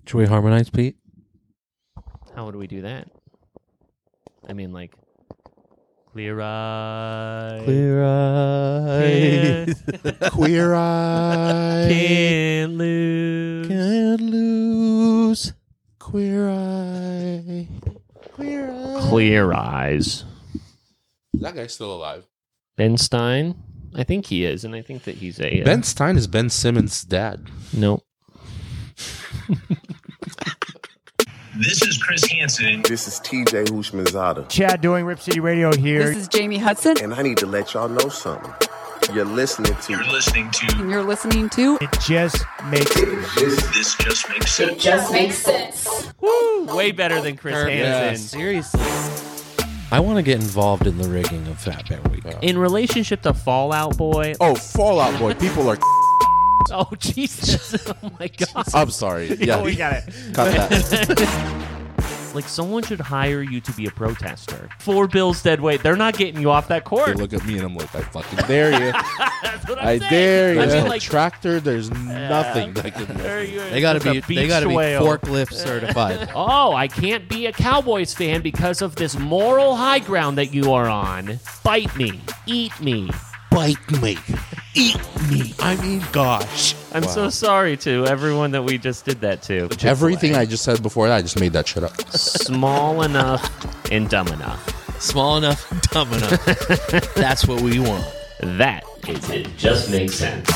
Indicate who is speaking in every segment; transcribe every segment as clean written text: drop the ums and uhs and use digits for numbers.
Speaker 1: Should we harmonize, Pete?
Speaker 2: How would we do that? I mean, like, clear eyes.
Speaker 1: Clear eyes.
Speaker 3: Queer eye.
Speaker 2: Can't lose.
Speaker 1: Can't lose.
Speaker 3: Queer eye. Queer eye.
Speaker 2: Clear eyes.
Speaker 3: That guy's still alive.
Speaker 2: Ben Stein? I think he is, and I think that he's a...
Speaker 3: Ben Stein is Ben Simmons' dad.
Speaker 2: No.
Speaker 4: This is Chris Hansen.
Speaker 5: This is TJ Hushmanzada.
Speaker 6: Chad doing Rip City Radio here.
Speaker 7: This is Jamie Hudson.
Speaker 5: And I need to let y'all know something. You're listening to...
Speaker 4: You're listening to...
Speaker 7: And you're listening to...
Speaker 6: It just makes
Speaker 4: This just makes sense.
Speaker 7: It just makes sense.
Speaker 2: Woo! Way better than Chris
Speaker 1: Yeah,
Speaker 2: Hansen.
Speaker 1: seriously. I want to get involved in the rigging of Fat Bear Week.
Speaker 2: In relationship to Fall Out Boy...
Speaker 3: Oh, Fallout Boy. People are...
Speaker 2: Oh, Jesus. Oh, my God.
Speaker 3: I'm sorry. Yeah,
Speaker 6: we got it.
Speaker 3: Cut that.
Speaker 2: Like, someone should hire you to be a protester. 4 bills dead weight. They're not getting you off that
Speaker 3: They
Speaker 2: court.
Speaker 3: look at me and I'm like, I fucking dare you.
Speaker 2: That's what I'm
Speaker 3: I
Speaker 2: saying.
Speaker 3: dare you.
Speaker 2: I mean, like,
Speaker 3: Tractor, there's nothing that can...
Speaker 1: They got to be forklift certified.
Speaker 2: Oh, I can't be a Cowboys fan because of this moral high ground that you are on. Bite me. Eat me.
Speaker 3: Bite me. Eat me. I mean, gosh.
Speaker 2: I'm so sorry to everyone that we just did that to.
Speaker 3: Everything I just said before that, I just made that shit up.
Speaker 2: Small enough and dumb enough.
Speaker 1: Small enough, dumb enough. That's what we want.
Speaker 2: That is It Just Makes Sense.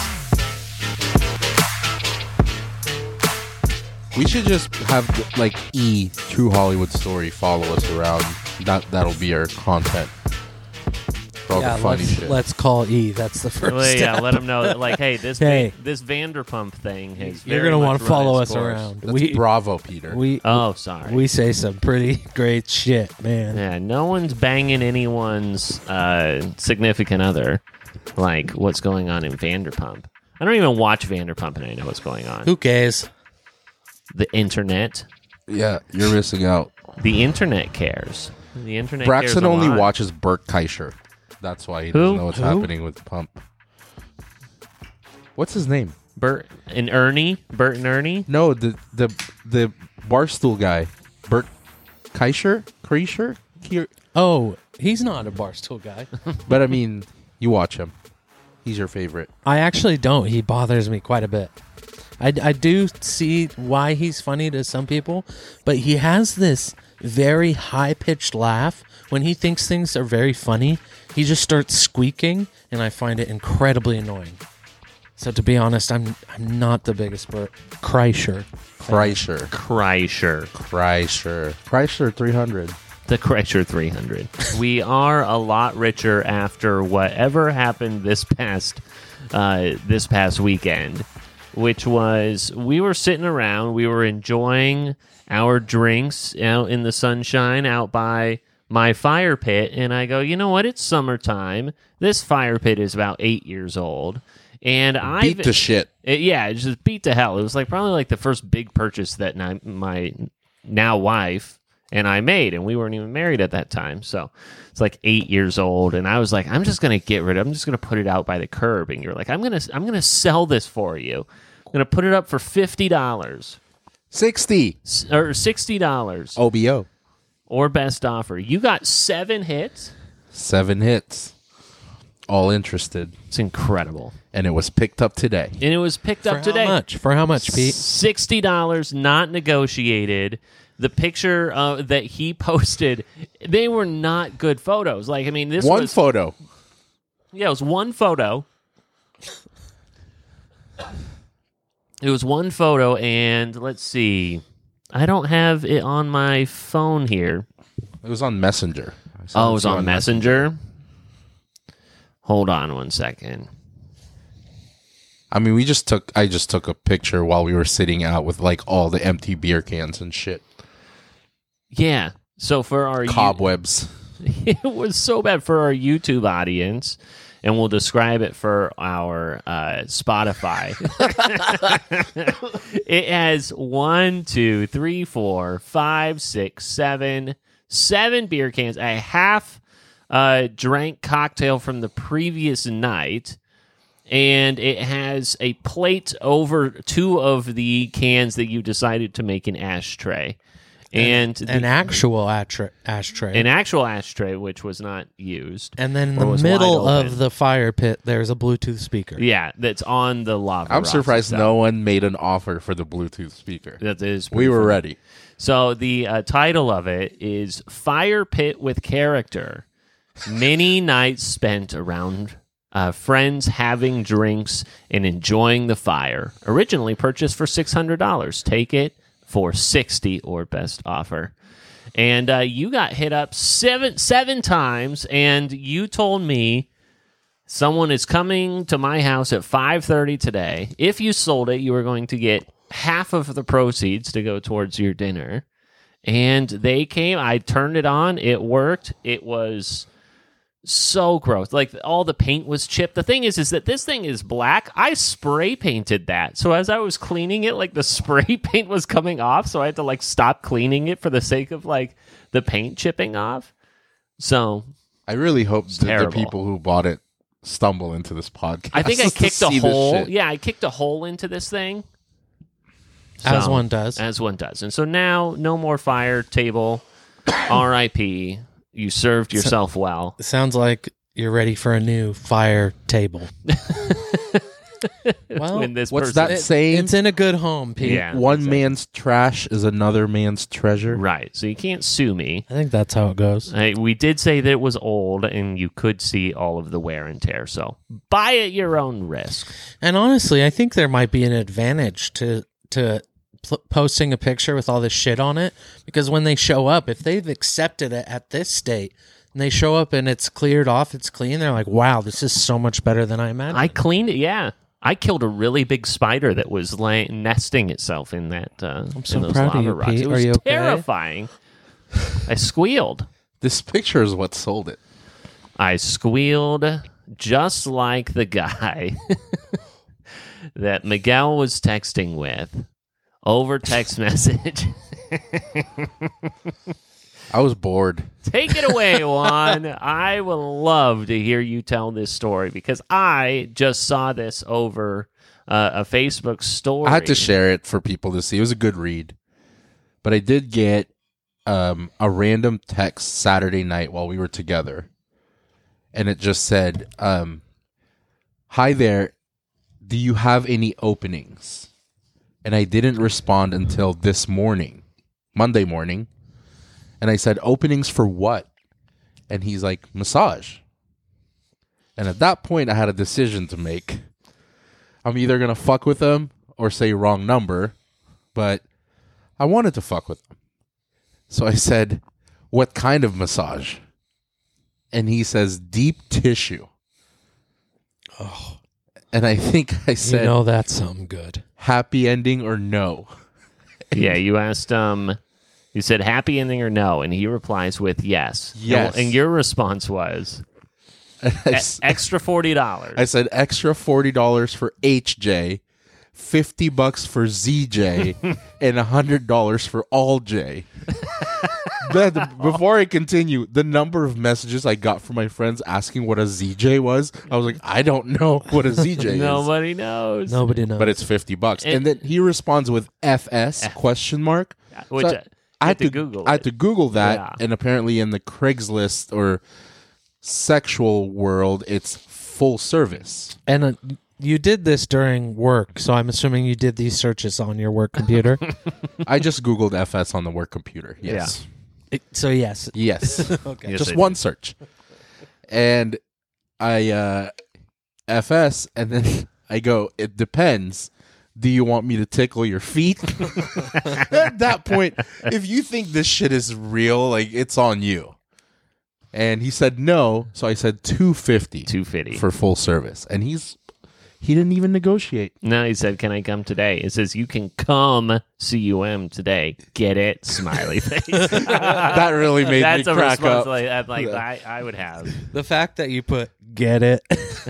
Speaker 3: We should just have, like, True Hollywood Story, follow us around. That'll be our content. For all the funny shit.
Speaker 1: let's call E. That's the first
Speaker 2: Well, yeah,
Speaker 1: step.
Speaker 2: let them know that, like, hey, this this Vanderpump thing has
Speaker 1: You're
Speaker 2: very
Speaker 1: going to
Speaker 2: much
Speaker 1: want to
Speaker 2: run
Speaker 1: follow
Speaker 2: its
Speaker 1: us
Speaker 2: course.
Speaker 1: around.
Speaker 3: That's bravo, Peter.
Speaker 2: Oh, sorry.
Speaker 1: We say some pretty great shit, man.
Speaker 2: Yeah, no one's banging anyone's significant other. Like, what's going on in Vanderpump? I don't even watch Vanderpump, and I know what's going on.
Speaker 1: Who cares?
Speaker 2: The internet.
Speaker 3: Yeah, you're missing out.
Speaker 2: The internet cares. The internet
Speaker 3: Braxton
Speaker 2: cares a
Speaker 3: only
Speaker 2: lot.
Speaker 3: watches Bert Kreischer. That's why he
Speaker 2: Who?
Speaker 3: doesn't know what's
Speaker 2: Who?
Speaker 3: happening with Pump. What's his name?
Speaker 2: Bert and Ernie. Bert and Ernie.
Speaker 3: No, the Barstool guy. Bert Kreischer? Kreischer?
Speaker 1: Oh, he's not a Barstool guy.
Speaker 3: But I mean, you watch him. He's your favorite.
Speaker 1: I actually don't. He bothers me quite a bit. I do see why he's funny to some people, but he has this very high-pitched laugh. When he thinks things are very funny, he just starts squeaking, and I find it incredibly annoying. So to be honest, I'm not the biggest Kreischer.
Speaker 3: Kreischer. 300.
Speaker 2: The Kreischer 300. We are a lot richer after whatever happened this past weekend, which was we were sitting around, we were enjoying our drinks out in the sunshine out by my fire pit, and I go, you know what? It's summertime. This fire pit is about 8 years old, and
Speaker 3: Beat to shit.
Speaker 2: it just beat to hell. It was probably like the first big purchase that my now wife and I made, and we weren't even married at that time. So it's like 8 years old, and I was like, I'm just gonna get rid of it. I'm just gonna put it out by the curb. And you're like, I'm gonna sell this for you. I'm gonna put it up for $50.
Speaker 3: 60.
Speaker 2: Or $60.
Speaker 3: OBO.
Speaker 2: Or best offer. You got 7 hits.
Speaker 3: 7 hits. All interested.
Speaker 2: It's incredible.
Speaker 3: And it was picked up today.
Speaker 2: And it was picked up today.
Speaker 1: For how much, Pete?
Speaker 2: $60, not negotiated. The picture that he posted, they were not good photos. Like, I mean, this
Speaker 3: One
Speaker 2: was...
Speaker 3: photo.
Speaker 2: Yeah, it was one photo. It was one photo, and let's see. I don't have it on my phone here.
Speaker 3: It was on Messenger.
Speaker 2: Oh, it was on Messenger? Hold on one second.
Speaker 3: I mean, I just took a picture while we were sitting out with like all the empty beer cans and shit.
Speaker 2: Yeah. So for our
Speaker 3: cobwebs.
Speaker 2: It was so bad for our YouTube audience, and we'll describe it for our Spotify. It has 1, 2, 3, 4, 5, 6, 7 beer cans, a half drank cocktail from the previous night, and it has a plate over 2 of the cans that you decided to make an ashtray. And
Speaker 1: An actual ashtray.
Speaker 2: an actual ashtray, which was not used.
Speaker 1: And then in
Speaker 2: or
Speaker 1: the
Speaker 2: was
Speaker 1: middle
Speaker 2: wide open.
Speaker 1: of the fire pit, there's a Bluetooth speaker.
Speaker 2: Yeah, that's on the lava.
Speaker 3: I'm
Speaker 2: rocks
Speaker 3: surprised
Speaker 2: itself.
Speaker 3: no one made an offer for the Bluetooth speaker.
Speaker 2: That is
Speaker 3: We
Speaker 2: pretty
Speaker 3: were
Speaker 2: funny.
Speaker 3: ready.
Speaker 2: So the title of it is Fire Pit with Character. Many nights spent around friends having drinks and enjoying the fire. Originally purchased for $600. Take it for $60 or best offer. And you got hit up seven times, and you told me someone is coming to my house at 5:30 today. If you sold it, you were going to get half of the proceeds to go towards your dinner. And they came. I turned it on. It worked. It was so gross. Like, all the paint was chipped. The thing is that this thing is black. I spray painted that. So as I was cleaning it, like, the spray paint was coming off. So I had to, like, stop cleaning it for the sake of, like, the paint chipping off. So
Speaker 3: I really hope that the
Speaker 2: terrible.
Speaker 3: people who bought it stumble into this podcast.
Speaker 2: I think I
Speaker 3: to
Speaker 2: kicked a
Speaker 3: see this
Speaker 2: hole.
Speaker 3: shit.
Speaker 2: Yeah, I kicked a hole into this thing.
Speaker 1: As
Speaker 2: So-
Speaker 1: one does.
Speaker 2: As one does. And so now, no more fire table. R.I.P. You served yourself well.
Speaker 1: It sounds like you're ready for a new fire table. Well,
Speaker 2: When this
Speaker 3: What's
Speaker 2: person,
Speaker 3: that saying?
Speaker 1: it's in a good home, Pete.
Speaker 2: Yeah.
Speaker 3: One man's trash is another man's treasure.
Speaker 2: Right. So you can't sue me.
Speaker 1: I think that's how it goes.
Speaker 2: We did say that it was old and you could see all of the wear and tear. So buy at your own risk.
Speaker 1: And honestly, I think there might be an advantage to posting a picture with all this shit on it, because when they show up, if they've accepted it at this state and they show up and it's cleared off, it's clean, they're like, wow, this is so much better than I imagined.
Speaker 2: I cleaned it, yeah. I killed a really big spider that was nesting itself in that. I'm
Speaker 1: so
Speaker 2: in those
Speaker 1: proud of
Speaker 2: lava
Speaker 1: you,
Speaker 2: rocks.
Speaker 1: Pete.
Speaker 2: It
Speaker 1: Are
Speaker 2: was
Speaker 1: you okay?
Speaker 2: terrifying. I squealed.
Speaker 3: This picture is what sold it.
Speaker 2: I squealed just like the guy that Miguel was texting with over text message.
Speaker 3: I was bored.
Speaker 2: Take it away, Juan. I will love to hear you tell this story because I just saw this over a Facebook story.
Speaker 3: I had to share it for people to see. It was a good read. But I did get a random text Saturday night while we were together. And it just said, hi there, do you have any openings? And I didn't respond until this morning, Monday morning. And I said, openings for what? And he's like, massage. And at that point, I had a decision to make. I'm either going to fuck with him or say wrong number. But I wanted to fuck with him. So I said, what kind of massage? And he says, deep tissue. Oh. And I think I said,
Speaker 1: you know that's something good.
Speaker 3: happy ending or no?
Speaker 2: Yeah, you asked you said happy ending or no, and he replies with yes.
Speaker 3: Yes.
Speaker 2: And your response was extra $40.
Speaker 3: I said extra $40 for HJ, $50 for ZJ, and $100 for all J. Before I continue, the number of messages I got from my friends asking what a ZJ was, I was like, I don't know what a ZJ is.
Speaker 2: Nobody knows.
Speaker 1: Nobody knows.
Speaker 3: But it's $50. And then he responds with FS question mark.
Speaker 2: Which
Speaker 3: So I had to
Speaker 2: Google.
Speaker 3: I had to Google that,
Speaker 2: Yeah.
Speaker 3: and apparently in the Craigslist or sexual world, it's full service.
Speaker 1: And you did this during work, so I'm assuming you did these searches on your work computer.
Speaker 3: I just Googled FS on the work computer. Yes.
Speaker 1: So yes.
Speaker 3: Yes.
Speaker 1: Okay.
Speaker 2: Yes,
Speaker 3: Just
Speaker 2: I
Speaker 3: one
Speaker 2: did.
Speaker 3: search. And I FS, and then I go, it depends. Do you want me to tickle your feet? At that point, if you think this shit is real, like, it's on you. And he said no, so I said $250
Speaker 2: $250
Speaker 3: for full service. And he didn't even negotiate.
Speaker 2: No, he said, "Can I come today?" It says, "You can come CUM today." Get it? Smiley face.
Speaker 3: That really made
Speaker 2: That's
Speaker 3: me
Speaker 2: a
Speaker 3: crack
Speaker 2: response
Speaker 3: up.
Speaker 2: I would have.
Speaker 1: The fact that you put "get it,"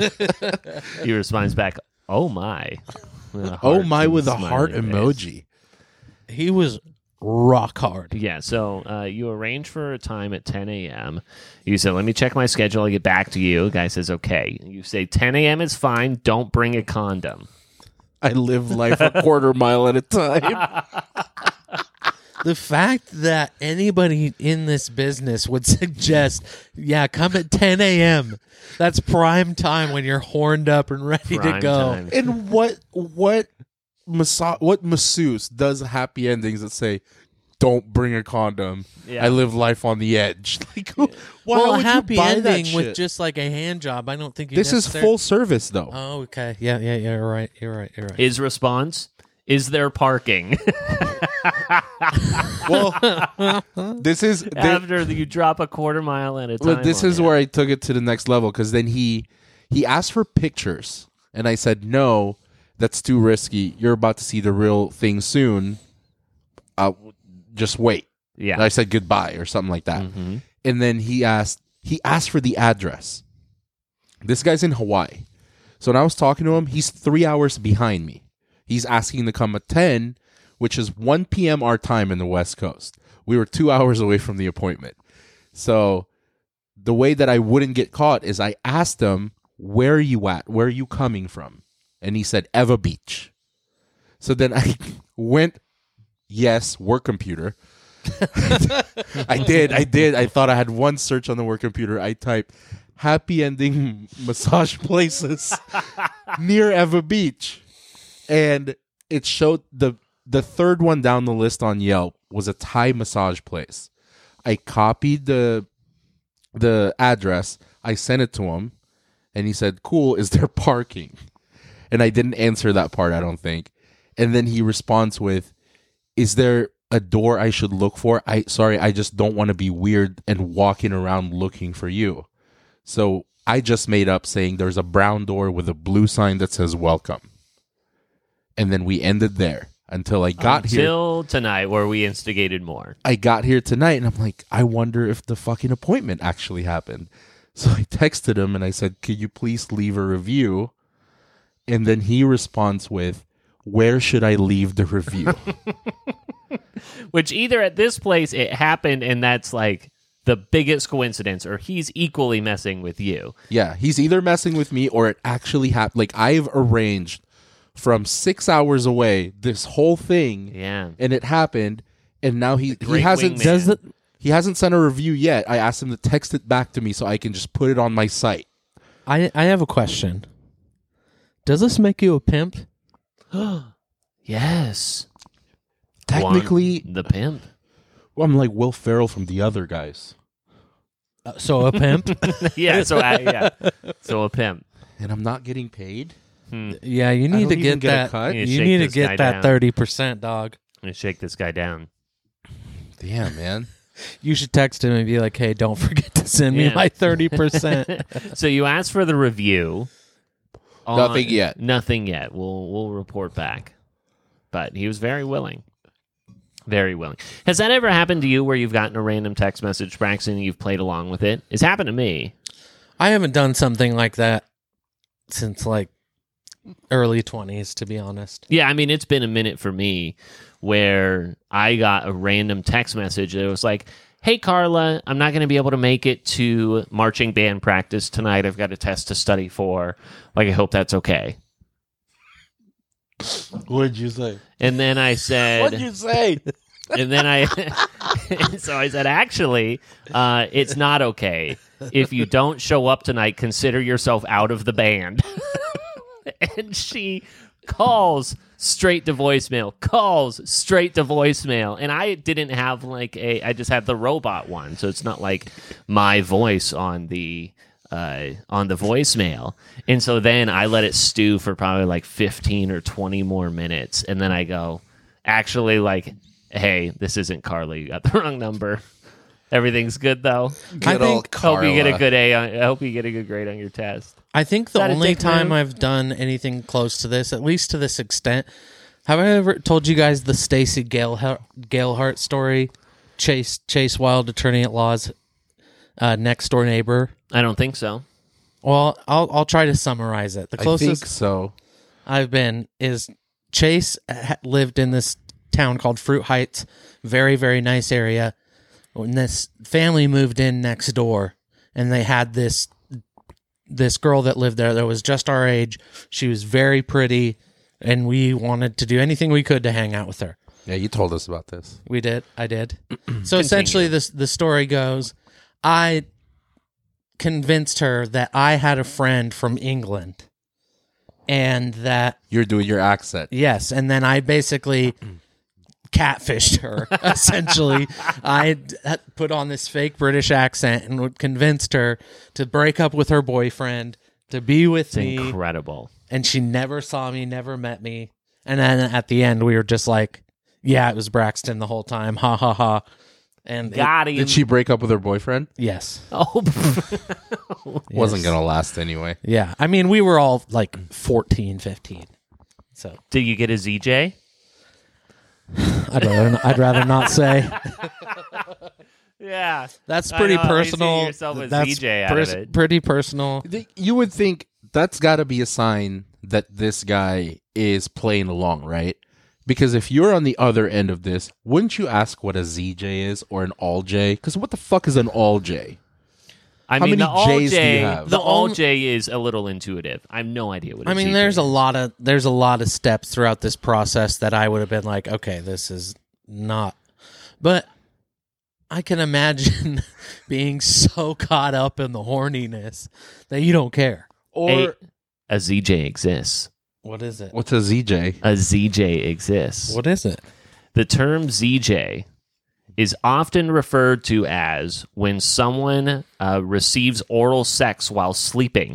Speaker 2: He responds back, "Oh my." With a
Speaker 3: Oh
Speaker 2: heart
Speaker 3: my,
Speaker 2: and
Speaker 3: with a
Speaker 2: smiley
Speaker 3: heart
Speaker 2: face.
Speaker 3: emoji.
Speaker 1: he was rock hard.
Speaker 2: Yeah, so you arrange for a time at 10 a.m. You said, let me check my schedule. I'll get back to you. The guy says, okay. You say 10 a.m. is fine. Don't bring a condom.
Speaker 3: I live life a quarter mile at a time.
Speaker 1: The fact that anybody in this business would suggest, yeah, come at 10 a.m. That's prime time when you're horned up and ready to
Speaker 2: Prime
Speaker 1: go.
Speaker 2: time.
Speaker 3: And what masseuse does happy endings that say, "Don't bring a condom"?
Speaker 2: Yeah.
Speaker 3: I live life on the edge. Like, why
Speaker 1: Well, a
Speaker 3: would
Speaker 1: happy
Speaker 3: you buy that
Speaker 1: ending with
Speaker 3: shit?
Speaker 1: just like a hand job, I don't think you
Speaker 3: This is full service, though.
Speaker 1: Oh, okay. Yeah, you're right. You're right.
Speaker 2: His response, is there parking?
Speaker 3: Well, this is
Speaker 2: After you drop a quarter mile at a time.
Speaker 3: But this
Speaker 2: on
Speaker 3: is
Speaker 2: it.
Speaker 3: where I took it to the next level, because then he asked for pictures, and I said, "No, that's too risky. You're about to see the real thing soon. Just wait."
Speaker 2: Yeah.
Speaker 3: And I said goodbye or something like that. And then he asked for the address. This guy's in Hawaii. So when I was talking to him, he's 3 hours behind me. He's asking to come at 10, which is 1 p.m. our time in the West Coast. We were 2 hours away from the appointment. So the way that I wouldn't get caught is I asked him, "Where are you at? Where are you coming from?" And he said, "Eva Beach." So then I went, yes, work computer. I did. I thought I had one search on the work computer. I typed happy ending massage places near Eva Beach. And it showed the third one down the list on Yelp was a Thai massage place. I copied the address. I sent it to him, and he said, "Cool, is there parking?" And I didn't answer that part, I don't think. And then he responds with, "Is there a door I should look for? I just don't want to be weird and walking around looking for you." So I just made up saying there's a brown door with a blue sign that says welcome. And then we ended there until I got here.
Speaker 2: Until tonight, where we instigated more.
Speaker 3: I got here tonight, and I'm like, I wonder if the fucking appointment actually happened. So I texted him, and I said, "Could you please leave a review?" And then he responds with, "Where should I leave the review?"
Speaker 2: Which either at this place it happened and that's like the biggest coincidence, or he's equally messing with you.
Speaker 3: Yeah, he's either messing with me or it actually happened. Like, I've arranged from 6 hours away this whole thing,
Speaker 2: Yeah.
Speaker 3: and it happened, and now he
Speaker 2: great
Speaker 3: hasn't
Speaker 2: wingman.
Speaker 3: he hasn't sent a review yet. I asked him to text it back to me so I can just put it on my site.
Speaker 1: I have a question. Does this make you a pimp?
Speaker 2: Yes.
Speaker 3: Technically,
Speaker 2: Juan the pimp.
Speaker 3: well, I'm like Will Ferrell from The Other Guys,
Speaker 1: So a pimp?
Speaker 2: Yeah, so so a pimp.
Speaker 3: and I'm not getting paid.
Speaker 1: Yeah, you need
Speaker 3: don't
Speaker 1: to
Speaker 3: even
Speaker 1: get
Speaker 3: get a
Speaker 1: that.
Speaker 3: cut?
Speaker 2: You
Speaker 1: You
Speaker 2: shake
Speaker 1: need to
Speaker 2: this guy
Speaker 1: get that
Speaker 2: down.
Speaker 1: 30%, dog.
Speaker 2: I'm gonna shake this guy down.
Speaker 3: Damn, man.
Speaker 1: You should text him and be like, "Hey, don't forget to send me
Speaker 2: Yeah.
Speaker 1: my 30%."
Speaker 2: So you asked for the review.
Speaker 3: Nothing yet.
Speaker 2: Nothing yet. We'll report back. But he was very willing. Very willing. Has that ever happened to you where you've gotten a random text message, Braxton, and you've played along with it? It's happened to me.
Speaker 1: I haven't done something like that since like early 20s, to be honest.
Speaker 2: Yeah, I mean, it's been a minute for me where I got a random text message that was like, "Hey, Carla, I'm not going to be able to make it to marching band practice tonight. I've got a test to study for. Like, I hope that's okay."
Speaker 3: What'd you say?
Speaker 2: And then I said...
Speaker 3: What'd you say?
Speaker 2: And then so I said, "Actually, it's not okay. If you don't show up tonight, consider yourself out of the band." And she calls straight to voicemail, And I didn't have I just had the robot one. So it's not like my voice on the voicemail. And so then I let it stew for probably like 15 or 20 more minutes. And then I go, "Actually, hey, this isn't Carla. You got the wrong number. Everything's good though.
Speaker 3: Good old
Speaker 2: Hope you get a
Speaker 3: Carla.
Speaker 2: good A. I hope you get a good grade on your test."
Speaker 1: I think the
Speaker 2: that a
Speaker 1: only
Speaker 2: dick
Speaker 1: time
Speaker 2: move?
Speaker 1: I've done anything close to this, at least to this extent, have I ever told you guys the Stacey Galehart story? Chase Wilde, attorney at law's next door neighbor.
Speaker 2: I don't think so.
Speaker 1: Well, I'll try to summarize it. The
Speaker 3: I think
Speaker 1: closest
Speaker 3: so.
Speaker 1: I've been is Chase lived in this town called Fruit Heights. Very, very nice area. When this family moved in next door, and they had this girl that lived there that was just our age. She was very pretty, and we wanted to do anything we could to hang out with her.
Speaker 3: Yeah, you told us about this.
Speaker 1: We did. I did. So essentially, the story goes, I convinced her that I had a friend from England, and that
Speaker 3: You're doing your accent.
Speaker 1: yes, and then I basically catfished her. Essentially, I put on this fake British accent and convinced her to break up with her boyfriend to be with
Speaker 2: It's
Speaker 1: me.
Speaker 2: incredible.
Speaker 1: And she never saw me, never met me. And then at the end, we were just like, "Yeah, it was Braxton the whole time." Ha ha ha. And
Speaker 2: Got him.
Speaker 3: Did she break up with her boyfriend?
Speaker 1: yes,
Speaker 2: Oh,
Speaker 3: Wasn't going to last anyway.
Speaker 1: yeah. I mean, we were all like 14, 15. So
Speaker 2: did you get a ZJ?
Speaker 1: I'd rather not say.
Speaker 2: Yeah.
Speaker 1: That's
Speaker 2: I
Speaker 1: pretty
Speaker 2: know, at least you
Speaker 1: personal.
Speaker 2: get yourself a
Speaker 1: That's
Speaker 2: ZJ out of it.
Speaker 1: pretty personal.
Speaker 3: You would think that's got to be a sign that this guy is playing along, right? Because if you're on the other end of this, wouldn't you ask what a ZJ is or an all J? Because what the fuck is an all J?
Speaker 2: I
Speaker 3: How
Speaker 2: mean,
Speaker 3: many
Speaker 2: the all
Speaker 3: J's do you
Speaker 2: J,
Speaker 3: have?
Speaker 2: the
Speaker 1: The
Speaker 2: all
Speaker 1: only-
Speaker 2: J is a little intuitive. I have no idea what.
Speaker 1: I mean, there's a lot of steps throughout this process that I would have been like, okay, this is not. But I can imagine being so caught up in the horniness that you don't care.
Speaker 3: Or
Speaker 2: a ZJ exists.
Speaker 1: What is it?
Speaker 3: what's a ZJ?
Speaker 2: A ZJ exists.
Speaker 1: What is it?
Speaker 2: The term ZJ is often referred to as when someone receives oral sex while sleeping.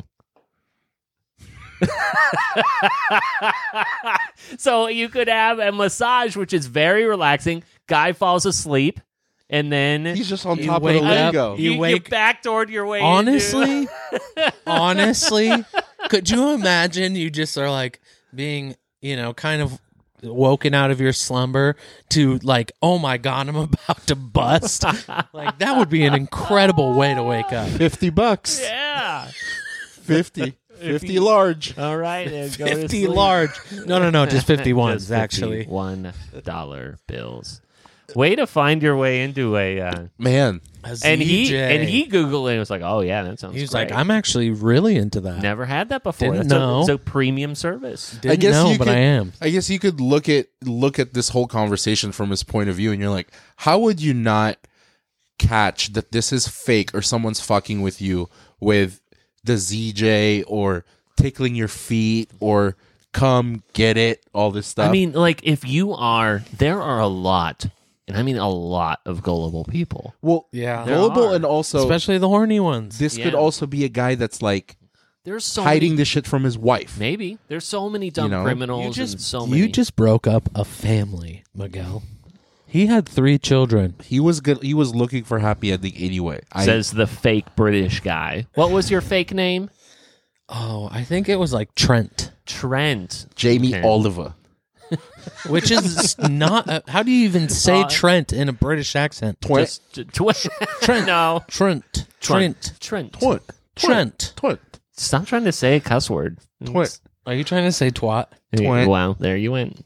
Speaker 2: So you could have a massage, which is very relaxing. Guy falls asleep, and then
Speaker 3: He's just on
Speaker 1: You
Speaker 3: top of the
Speaker 1: wake up,
Speaker 3: Lego.
Speaker 1: you
Speaker 2: you
Speaker 1: wake-
Speaker 2: backdoored your way.
Speaker 1: Honestly, honestly, could you imagine you just are like being, kind of woken out of your slumber to like, oh my God, I'm about to bust. Like that would be an incredible way to wake up.
Speaker 3: $50.
Speaker 2: Yeah.
Speaker 3: 50. 50 large.
Speaker 2: All right. Go to
Speaker 1: 50
Speaker 2: sleep.
Speaker 1: large. No, just 51s
Speaker 2: Just
Speaker 1: actually.
Speaker 2: $51 bills. Way to find your way into a
Speaker 3: Man,
Speaker 1: A
Speaker 2: and he
Speaker 1: ZJ.
Speaker 2: Googled it and was like, oh yeah, that sounds
Speaker 1: He was
Speaker 2: great.
Speaker 1: like, I'm actually really into that.
Speaker 2: Never had that before.
Speaker 1: Didn't
Speaker 2: That's
Speaker 1: know.
Speaker 2: It's a premium service.
Speaker 1: Didn't know, but I am.
Speaker 3: I guess you could look at this whole conversation from his point of view, and you're like, how would you not catch that this is fake or someone's fucking with you with the ZJ or tickling your feet or come get it, all this stuff?
Speaker 2: I mean, like if there are a lot, and I mean a lot of gullible people.
Speaker 3: well,
Speaker 1: Yeah.
Speaker 3: gullible,
Speaker 2: are.
Speaker 3: and also
Speaker 1: Especially the horny ones.
Speaker 3: this could
Speaker 2: Yeah.
Speaker 3: also be a guy that's like
Speaker 2: There's so
Speaker 3: hiding
Speaker 2: many,
Speaker 3: this shit from his wife.
Speaker 2: maybe there's so many dumb
Speaker 3: You know?
Speaker 2: criminals and so many.
Speaker 1: You just broke up a family, Miguel. He had 3 children.
Speaker 3: He was good. He was looking for happy ending anyway.
Speaker 2: says the fake British guy. What was your fake name?
Speaker 1: Oh, I think it was like Trent,
Speaker 2: Trent.
Speaker 3: Jamie
Speaker 2: Okay.
Speaker 3: Oliver.
Speaker 1: which is not. How do you even say Trent in a British accent?
Speaker 2: Just Trent. No.
Speaker 1: Trent.
Speaker 2: Trent.
Speaker 1: Trent.
Speaker 2: Stop trying to say a cuss word.
Speaker 1: Are you trying to say twat?
Speaker 3: Twit.
Speaker 2: Wow, there you went.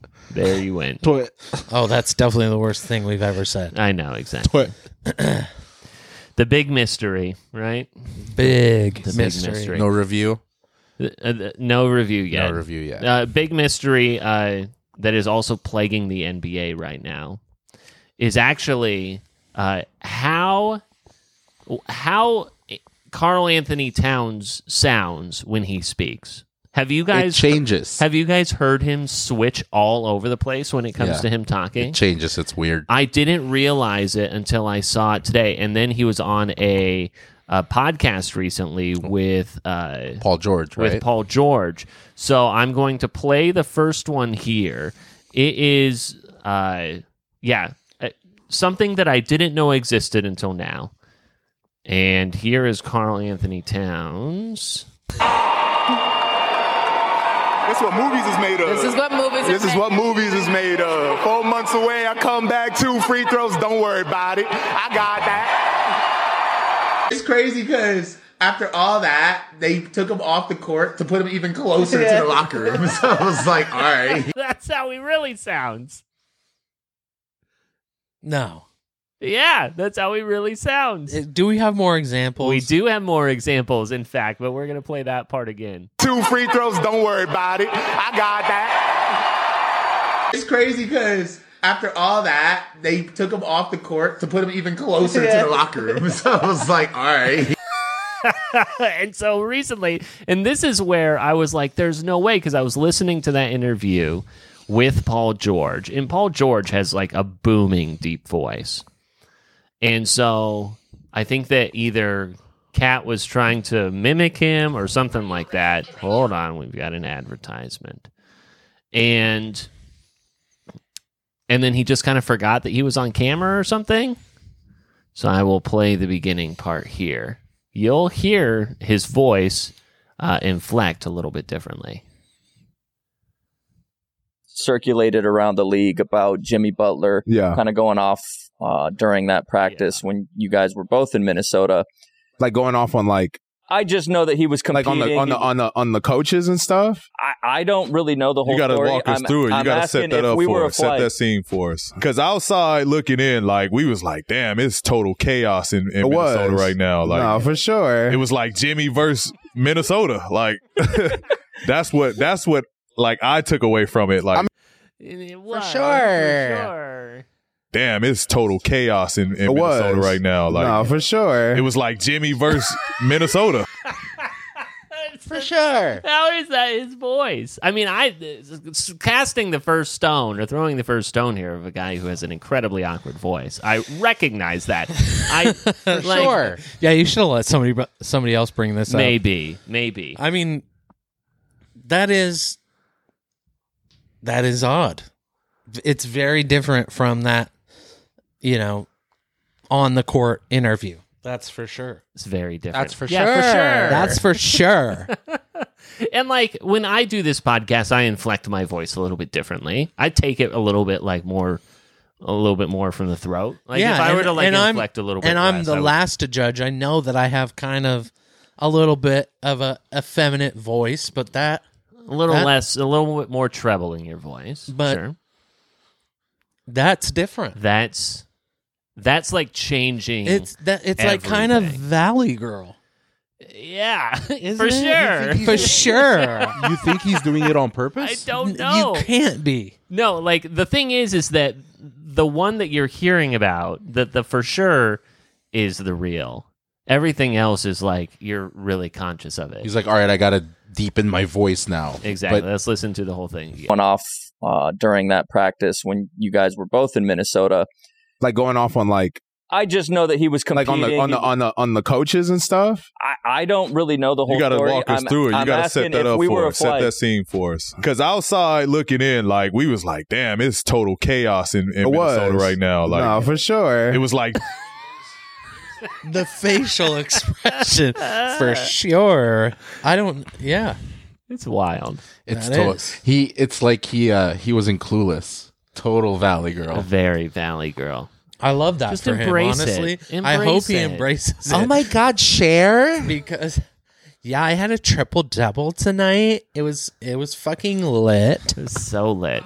Speaker 1: Oh, that's definitely the worst thing we've ever said.
Speaker 2: I know, exactly. The big mystery, right?
Speaker 1: Big
Speaker 2: The
Speaker 1: mystery.
Speaker 2: big mystery.
Speaker 3: No review.
Speaker 2: No review yet.
Speaker 3: No review yet.
Speaker 2: Big mystery that is also plaguing the NBA right now is actually how Karl Anthony Towns sounds when he speaks. Have you
Speaker 3: It
Speaker 2: guys
Speaker 3: changes.
Speaker 2: Have you guys heard him switch all over the place when it comes
Speaker 3: Yeah.
Speaker 2: to him talking?
Speaker 3: It changes. It's weird.
Speaker 2: I didn't realize it until I saw it today, and then he was on a podcast recently with
Speaker 3: Paul George, right?
Speaker 2: with Paul George. So I'm going to play the first one here. It is, something that I didn't know existed until now. And here is Karl Anthony Towns.
Speaker 8: That's what movies is made of.
Speaker 7: This is what movies
Speaker 8: This is what movies is made of. 4 months away, I come back, 2 free throws. Don't worry about it. I got that.
Speaker 9: It's crazy because after all that, they took him off the court to put him even closer to the locker room. So I was like, all right.
Speaker 2: That's how he really sounds.
Speaker 1: No.
Speaker 2: Yeah, that's how he really sounds.
Speaker 1: Do we have more examples?
Speaker 2: We do have more examples, in fact, but we're going to play that part again.
Speaker 8: 2 free throws, don't worry about it. I got that.
Speaker 9: It's crazy because after all that, they took him off the court to put him even closer to the locker room. So I was like, all right.
Speaker 2: And so recently, and this is where I was like, there's no way, because I was listening to that interview with Paul George, and Paul George has like a booming deep voice. And so I think that either Cat was trying to mimic him or something like that. Hold on, we've got an advertisement. And then he just kind of forgot that he was on camera or something. So I will play the beginning part here. You'll hear his voice inflect a little bit differently.
Speaker 10: Circulated around the league about Jimmy Butler kind of going off during that practice when you guys were both in Minnesota.
Speaker 11: Like going off on like
Speaker 10: I just know that he was competing.
Speaker 11: Like on the coaches and stuff?
Speaker 10: I don't really know the whole story.
Speaker 12: You got to walk us through it. You got to set that up for us. Set that scene for us. Because outside looking in, like, we was like, damn, it's total chaos in Minnesota right now. Like,
Speaker 11: no, for sure.
Speaker 12: It was like Jimmy versus Minnesota. Like, that's what like I took away from it. Like,
Speaker 1: for sure.
Speaker 12: Damn, it's total chaos in Minnesota right now. Like,
Speaker 11: no, for sure.
Speaker 12: It was like Jimmy versus Minnesota.
Speaker 1: For sure.
Speaker 2: How is that his voice? I mean, casting the first stone or throwing the first stone here of a guy who has an incredibly awkward voice. I recognize that.
Speaker 1: For sure. Yeah, you should have let somebody else bring this up.
Speaker 2: Maybe.
Speaker 1: I mean, that is odd. It's very different from that, on the court interview. That's for sure.
Speaker 2: It's very different.
Speaker 1: That's for sure. That's for sure.
Speaker 2: And like when I do this podcast, I inflect my voice a little bit differently. I take it a little bit more from the throat. Like if I were to inflect a little bit,
Speaker 1: and I'm the last to judge. I know that I have kind of a little bit of a effeminate voice, but a little bit more treble in your voice.
Speaker 2: But sure.
Speaker 1: That's different.
Speaker 2: That's like changing.
Speaker 1: It's like kind of Valley Girl.
Speaker 2: Yeah, for sure.
Speaker 1: For sure.
Speaker 3: You think he's doing it on purpose?
Speaker 2: I don't know.
Speaker 1: You can't be.
Speaker 2: No, like the thing is that the one that you're hearing about, that the for sure is the real. Everything else is like you're really conscious of it.
Speaker 3: He's like, all right, I got to deepen my voice now.
Speaker 2: Exactly. Let's listen to the whole thing again.
Speaker 10: Went off during that practice when you guys were both in Minnesota.
Speaker 11: Like going off on like
Speaker 10: I just know that he was competing.
Speaker 11: Like on the coaches and stuff.
Speaker 10: I don't really know the whole story.
Speaker 12: You got to walk us through it. You got to set that up for us. Set that scene for us. Because outside looking in, like we was like, damn, it's total chaos in Minnesota right now. Like,
Speaker 11: no, for sure.
Speaker 12: It was like
Speaker 1: the facial expression for sure. Yeah,
Speaker 2: it's wild.
Speaker 3: It's like he was in Clueless. Total Valley Girl.
Speaker 2: A very Valley Girl.
Speaker 1: I love that
Speaker 2: Just
Speaker 1: for him,
Speaker 2: embrace
Speaker 1: honestly.
Speaker 2: it.
Speaker 1: I hope he embraces it.
Speaker 3: Oh my God, Cher!
Speaker 1: Because I had a triple double tonight. It was fucking lit.
Speaker 2: It was so lit.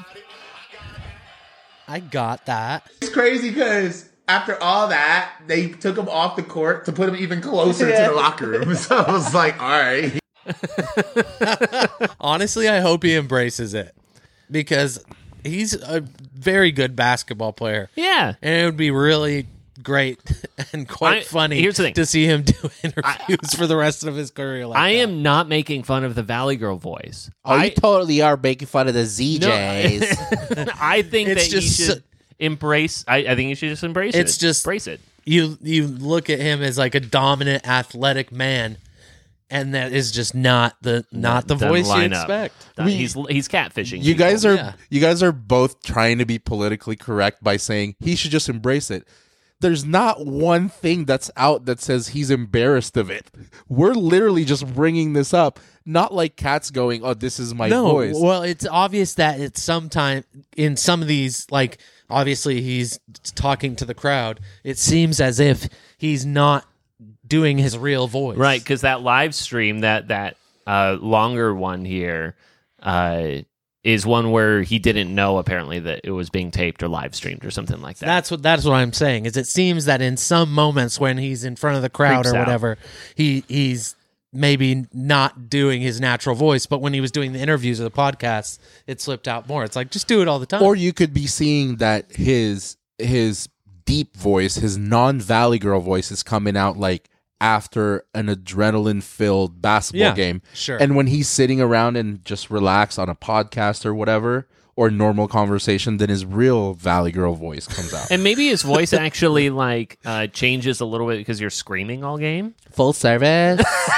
Speaker 1: I got that.
Speaker 9: It's crazy because after all that, they took him off the court to put him even closer to the locker room. So I was like, all right.
Speaker 1: Honestly, I hope he embraces it because he's a very good basketball player.
Speaker 2: Yeah.
Speaker 1: And it would be really great and quite funny
Speaker 2: here's the thing.
Speaker 1: to see him do interviews for the rest of his career.
Speaker 2: I am not making fun of the Valley Girl voice.
Speaker 3: You totally are making fun of the ZJs.
Speaker 2: No, I think
Speaker 1: It's
Speaker 2: that
Speaker 1: just
Speaker 2: you should embrace. I think you should just embrace it.
Speaker 1: It's just
Speaker 2: embrace it.
Speaker 1: You look at him as like a dominant, athletic man, and that is just not the voice you expect.
Speaker 2: He's catfishing.
Speaker 3: You guys are both trying to be politically correct by saying he should just embrace it. There's not one thing that's out that says he's embarrassed of it. We're literally just bringing this up, not like Cat's going, "Oh, this is my voice."
Speaker 1: Well, it's obvious that it's sometime in some of these, like obviously he's talking to the crowd. It seems as if he's not doing his real voice,
Speaker 2: right? Because that live stream, that longer one here, is one where he didn't know apparently that it was being taped or live streamed or something like that.
Speaker 1: That's what I'm saying. Is it seems that in some moments when he's in front of the crowd
Speaker 2: Creeps
Speaker 1: or
Speaker 2: out.
Speaker 1: whatever, he's maybe not doing his natural voice, but when he was doing the interviews or the podcasts, it slipped out more. It's like, just do it all the time.
Speaker 3: Or you could be seeing that his deep voice, his non-Valley Girl voice is coming out like after an adrenaline-filled basketball game.
Speaker 1: Sure.
Speaker 3: And when he's sitting around and just relax on a podcast or whatever, or normal conversation, then his real Valley Girl voice comes out.
Speaker 2: And maybe his voice actually like changes a little bit because you're screaming all game.
Speaker 3: Full service.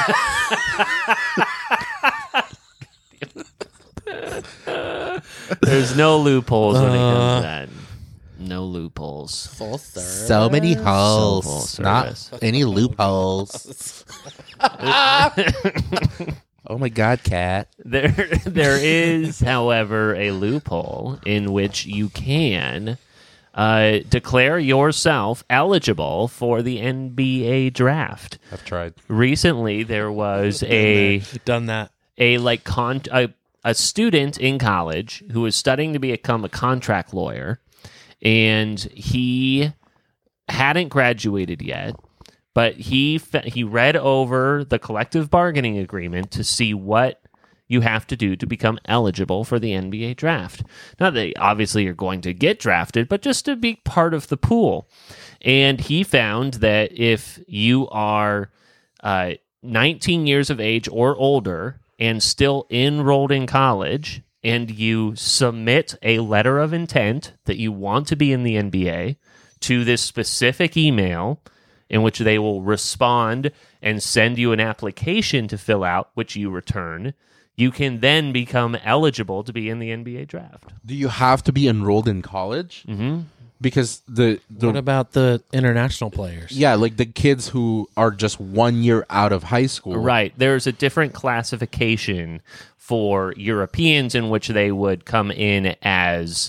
Speaker 2: There's no loopholes when it comes to that. No loopholes.
Speaker 1: Full service.
Speaker 3: So many holes.
Speaker 2: So full
Speaker 3: Not
Speaker 2: service.
Speaker 3: any loopholes. Oh my God, Kat.
Speaker 2: There is, however, a loophole in which you can declare yourself eligible for the NBA draft.
Speaker 3: I've tried.
Speaker 2: Recently, there was
Speaker 1: done that.
Speaker 2: A student in college who was studying to become a contract lawyer, and he hadn't graduated yet. But he read over the collective bargaining agreement to see what you have to do to become eligible for the NBA draft. Not that obviously you're going to get drafted, but just to be part of the pool. And he found that if you are 19 years of age or older and still enrolled in college, and you submit a letter of intent that you want to be in the NBA to this specific email, in which they will respond and send you an application to fill out, which you return, you can then become eligible to be in the NBA draft.
Speaker 3: Do you have to be enrolled in college?
Speaker 2: Mm-hmm.
Speaker 3: Because the
Speaker 1: What about the international players?
Speaker 3: yeah, like the kids who are just 1 year out of high school.
Speaker 2: Right. There's a different classification for Europeans in which they would come in as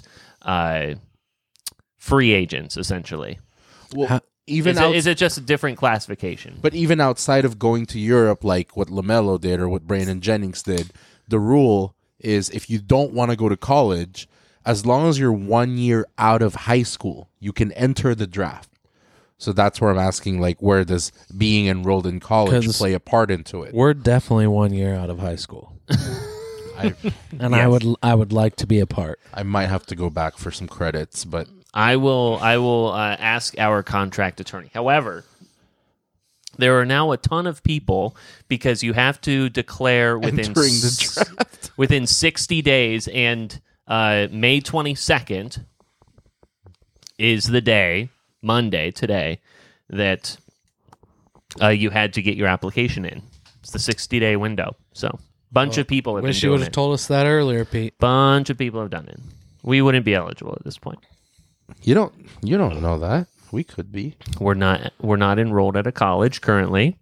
Speaker 2: free agents, essentially.
Speaker 3: Well,
Speaker 2: Is it just a different classification?
Speaker 3: But even outside of going to Europe, like what LaMelo did or what Brandon Jennings did, the rule is if you don't want to go to college, as long as you're 1 year out of high school, you can enter the draft. So that's where I'm asking, like, where does being enrolled in college
Speaker 1: 'Cause
Speaker 3: play a part into it?
Speaker 1: We're definitely 1 year out of high school. And
Speaker 2: Yes.
Speaker 1: I would like to be a part.
Speaker 3: I might have to go back for some credits, but
Speaker 2: I will ask our contract attorney. However, there are now a ton of people, because you have to declare within
Speaker 3: entering the draft.
Speaker 2: within 60 days, and May 22nd is the day, Monday today, that you had to get your application in. It's the 60-day window. So bunch of people have
Speaker 1: Wish
Speaker 2: been
Speaker 1: you would
Speaker 2: doing
Speaker 1: have
Speaker 2: it.
Speaker 1: told us that earlier, Pete.
Speaker 2: Bunch of people have done it. We wouldn't be eligible at this point.
Speaker 3: you don't know that. We could be.
Speaker 2: We're not enrolled at a college currently.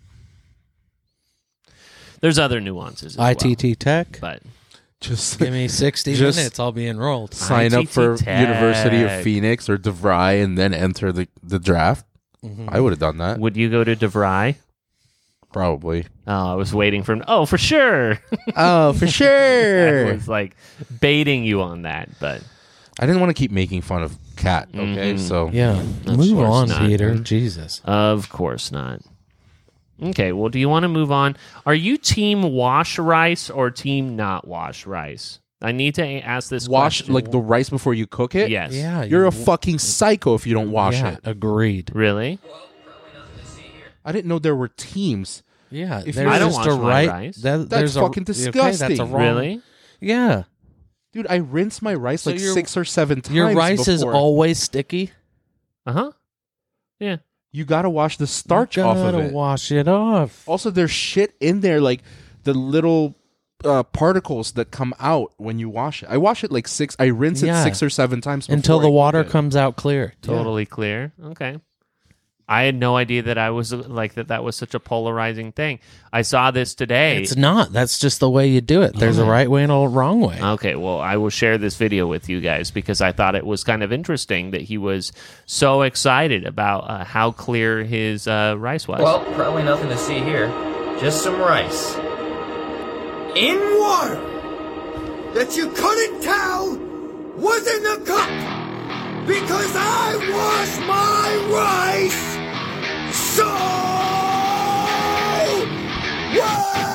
Speaker 2: There's other nuances as
Speaker 1: ITT Tech.
Speaker 2: but
Speaker 3: Just
Speaker 1: Give me 60
Speaker 3: Just
Speaker 1: minutes. I'll be enrolled.
Speaker 3: sign up
Speaker 2: ITT
Speaker 3: for
Speaker 2: Tech.
Speaker 3: University of Phoenix or DeVry and then enter the draft.
Speaker 1: Mm-hmm.
Speaker 3: I would have done that.
Speaker 2: would you go to DeVry?
Speaker 3: Probably.
Speaker 2: Oh, I was waiting for for sure.
Speaker 3: Oh, for
Speaker 2: I
Speaker 3: sure.
Speaker 2: was like baiting you on that, but
Speaker 3: I didn't want to keep making fun of Kat, okay?
Speaker 2: Mhm.
Speaker 3: So
Speaker 1: Yeah.
Speaker 2: Of
Speaker 1: Move
Speaker 2: course
Speaker 1: on,
Speaker 2: not.
Speaker 1: Peter. Jesus.
Speaker 2: of course not. Okay, well, do you want to move on? Are you team wash rice or team not wash rice? I need to ask this
Speaker 3: wash
Speaker 2: question.
Speaker 3: like the rice before you cook it?
Speaker 2: Yes.
Speaker 1: Yeah.
Speaker 3: You're a fucking psycho if you don't wash
Speaker 1: yeah,
Speaker 3: it.
Speaker 1: Agreed.
Speaker 2: Really?
Speaker 3: I didn't know there were teams.
Speaker 1: Yeah.
Speaker 3: If
Speaker 1: there's
Speaker 3: you- I
Speaker 2: don't
Speaker 1: just
Speaker 2: wash
Speaker 1: a
Speaker 2: my
Speaker 1: right.
Speaker 2: rice.
Speaker 1: There's a-
Speaker 3: fucking
Speaker 1: okay, that's a
Speaker 3: disgusting.
Speaker 1: wrong-
Speaker 2: Really?
Speaker 1: Yeah.
Speaker 3: Dude, I rinse my rice
Speaker 1: So
Speaker 3: like
Speaker 1: your-
Speaker 3: 6 or 7 times.
Speaker 1: Your rice is
Speaker 3: before.
Speaker 1: always sticky.
Speaker 2: Uh-huh. Yeah.
Speaker 3: You gotta wash the starch
Speaker 1: you
Speaker 3: off of
Speaker 1: gotta
Speaker 3: it.
Speaker 1: wash it off.
Speaker 3: Also, there's shit in there, like the little particles that come out when you wash it. I wash it like 6. I rinse
Speaker 1: Yeah.
Speaker 3: it 6 or 7 times before
Speaker 1: Until
Speaker 3: I
Speaker 1: the
Speaker 3: cook
Speaker 1: water
Speaker 3: it.
Speaker 1: comes out clear.
Speaker 2: Totally clear. Okay. I had no idea that I was like that was such a polarizing thing. I saw this today.
Speaker 1: It's not. That's just the way you do it. There's a right way and a wrong way.
Speaker 2: Okay, well, I will share this video with you guys because I thought it was kind of interesting that he was so excited about how clear his rice was.
Speaker 13: Well, probably nothing to see here. Just some rice. In water. that you couldn't tell was in the cup because I wash my rice so well.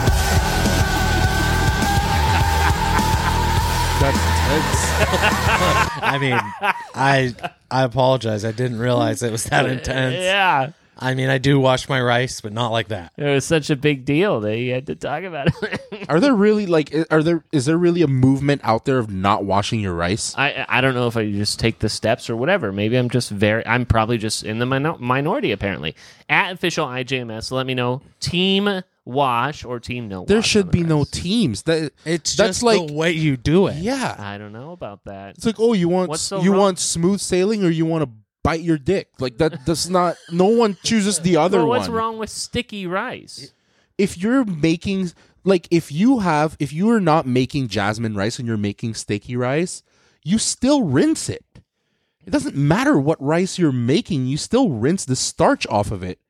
Speaker 1: That's intense. I mean, I apologize. I didn't realize it was that intense.
Speaker 2: Yeah.
Speaker 1: I mean, I do wash my rice, but not like that.
Speaker 2: It was such a big deal that you had to talk about it.
Speaker 3: Are there really is there really a movement out there of not washing your rice?
Speaker 2: I don't know if I just take the steps or whatever. Maybe I'm probably just in the minority apparently. At official IJMS, let me know. Team wash or team no wash.
Speaker 3: There should be no teams.
Speaker 1: That's
Speaker 3: just
Speaker 1: like the way you do it.
Speaker 3: Yeah.
Speaker 2: I don't know about that.
Speaker 3: It's like, oh, you want want smooth sailing or you want to bite your dick? Like that's not. No one chooses the other one.
Speaker 2: What's wrong with sticky rice?
Speaker 3: If you're making if you are not making jasmine rice and you're making sticky rice, you still rinse it. It doesn't matter what rice you're making. You still rinse the starch off of it.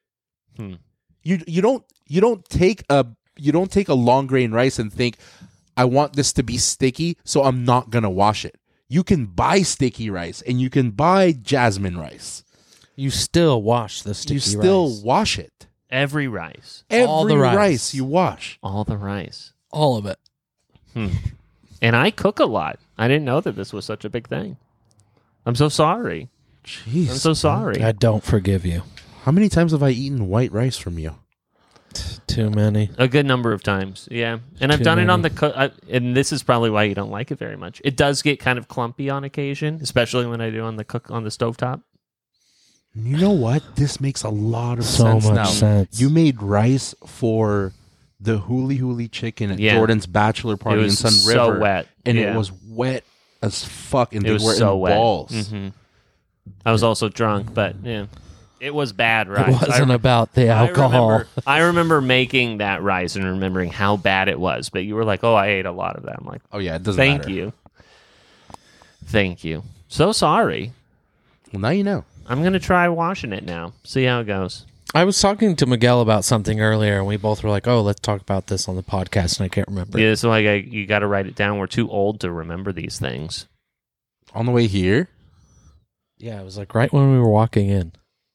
Speaker 3: You don't take a long grain rice and think, I want this to be sticky, so I'm not gonna wash it. You can buy sticky rice and you can buy jasmine rice.
Speaker 1: You still wash the sticky rice.
Speaker 3: You still wash it.
Speaker 2: Every rice.
Speaker 1: All the
Speaker 3: rice you wash.
Speaker 2: All the rice.
Speaker 1: All of it.
Speaker 2: And I cook a lot. I didn't know that this was such a big thing. I'm so sorry.
Speaker 3: Jeez.
Speaker 2: I'm so sorry.
Speaker 1: I don't forgive you.
Speaker 3: How many times have I eaten white rice from you?
Speaker 1: Too many.
Speaker 2: A good number of times, yeah. And I've done it on the and this is probably why you don't like it very much. It does get kind of clumpy on occasion, especially when I do on the stovetop.
Speaker 3: You know what? This makes a lot of sense now.
Speaker 1: Sense.
Speaker 3: You made rice for the Huli Huli chicken at Jordan's bachelor party in Sun River.
Speaker 2: So wet.
Speaker 3: And it was wet as fuck, and
Speaker 2: it
Speaker 3: they
Speaker 2: was
Speaker 3: were
Speaker 2: so
Speaker 3: in
Speaker 2: wet.
Speaker 3: balls.
Speaker 2: Mm-hmm. I was also drunk, but yeah. It was bad rice.
Speaker 1: It wasn't about the alcohol.
Speaker 2: I remember making that rice and remembering how bad it was, but you were like, oh, I ate a lot of that. I'm like,
Speaker 3: oh, yeah, it doesn't
Speaker 2: matter.
Speaker 3: matter.
Speaker 2: Thank you. So sorry.
Speaker 3: Well, now you know.
Speaker 2: I'm going to try washing it now. See how it goes.
Speaker 1: I was talking to Miguel about something earlier, and we both were like, oh, let's talk about this on the podcast, and I can't remember.
Speaker 2: Yeah, so you got to write it down. We're too old to remember these things.
Speaker 3: On the way here?
Speaker 1: Yeah, it was like right when we were walking in.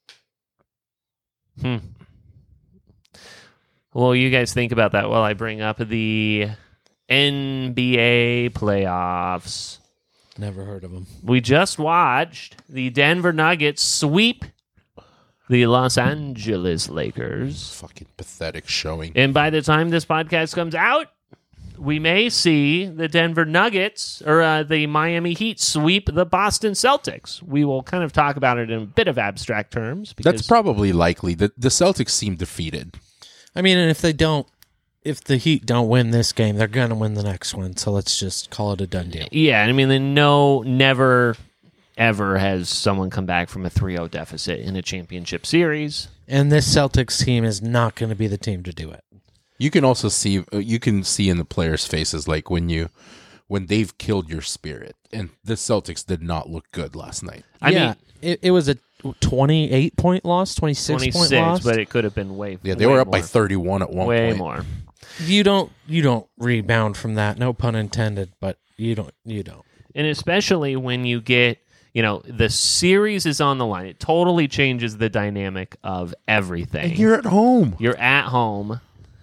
Speaker 2: Well, you guys think about that while I bring up the NBA playoffs.
Speaker 1: Never heard of them.
Speaker 2: We just watched the Denver Nuggets sweep the Los Angeles Lakers.
Speaker 3: Fucking pathetic showing.
Speaker 2: And by the time this podcast comes out, we may see the Denver Nuggets or the Miami Heat sweep the Boston Celtics. We will kind of talk about it in a bit of abstract terms.
Speaker 3: That's probably likely. The Celtics seem defeated.
Speaker 1: I mean, and if the Heat don't win this game, they're going to win the next one. So let's just call it a done deal.
Speaker 2: Yeah, I mean, never, ever has someone come back from a 3-0 deficit in a championship series.
Speaker 1: And this Celtics team is not going to be the team to do it.
Speaker 3: You can also see in the players' faces like when they've killed your spirit, and the Celtics did not look good last night.
Speaker 1: I mean, it was a 28-point loss, 26-point loss,
Speaker 2: but it could have been way.
Speaker 3: Yeah, they were up by 31 at one point.
Speaker 2: Way more.
Speaker 1: You don't rebound from that. No pun intended, but you don't.
Speaker 2: And especially when you get, the series is on the line. It totally changes the dynamic of everything.
Speaker 3: And you're at home.
Speaker 2: You're at home.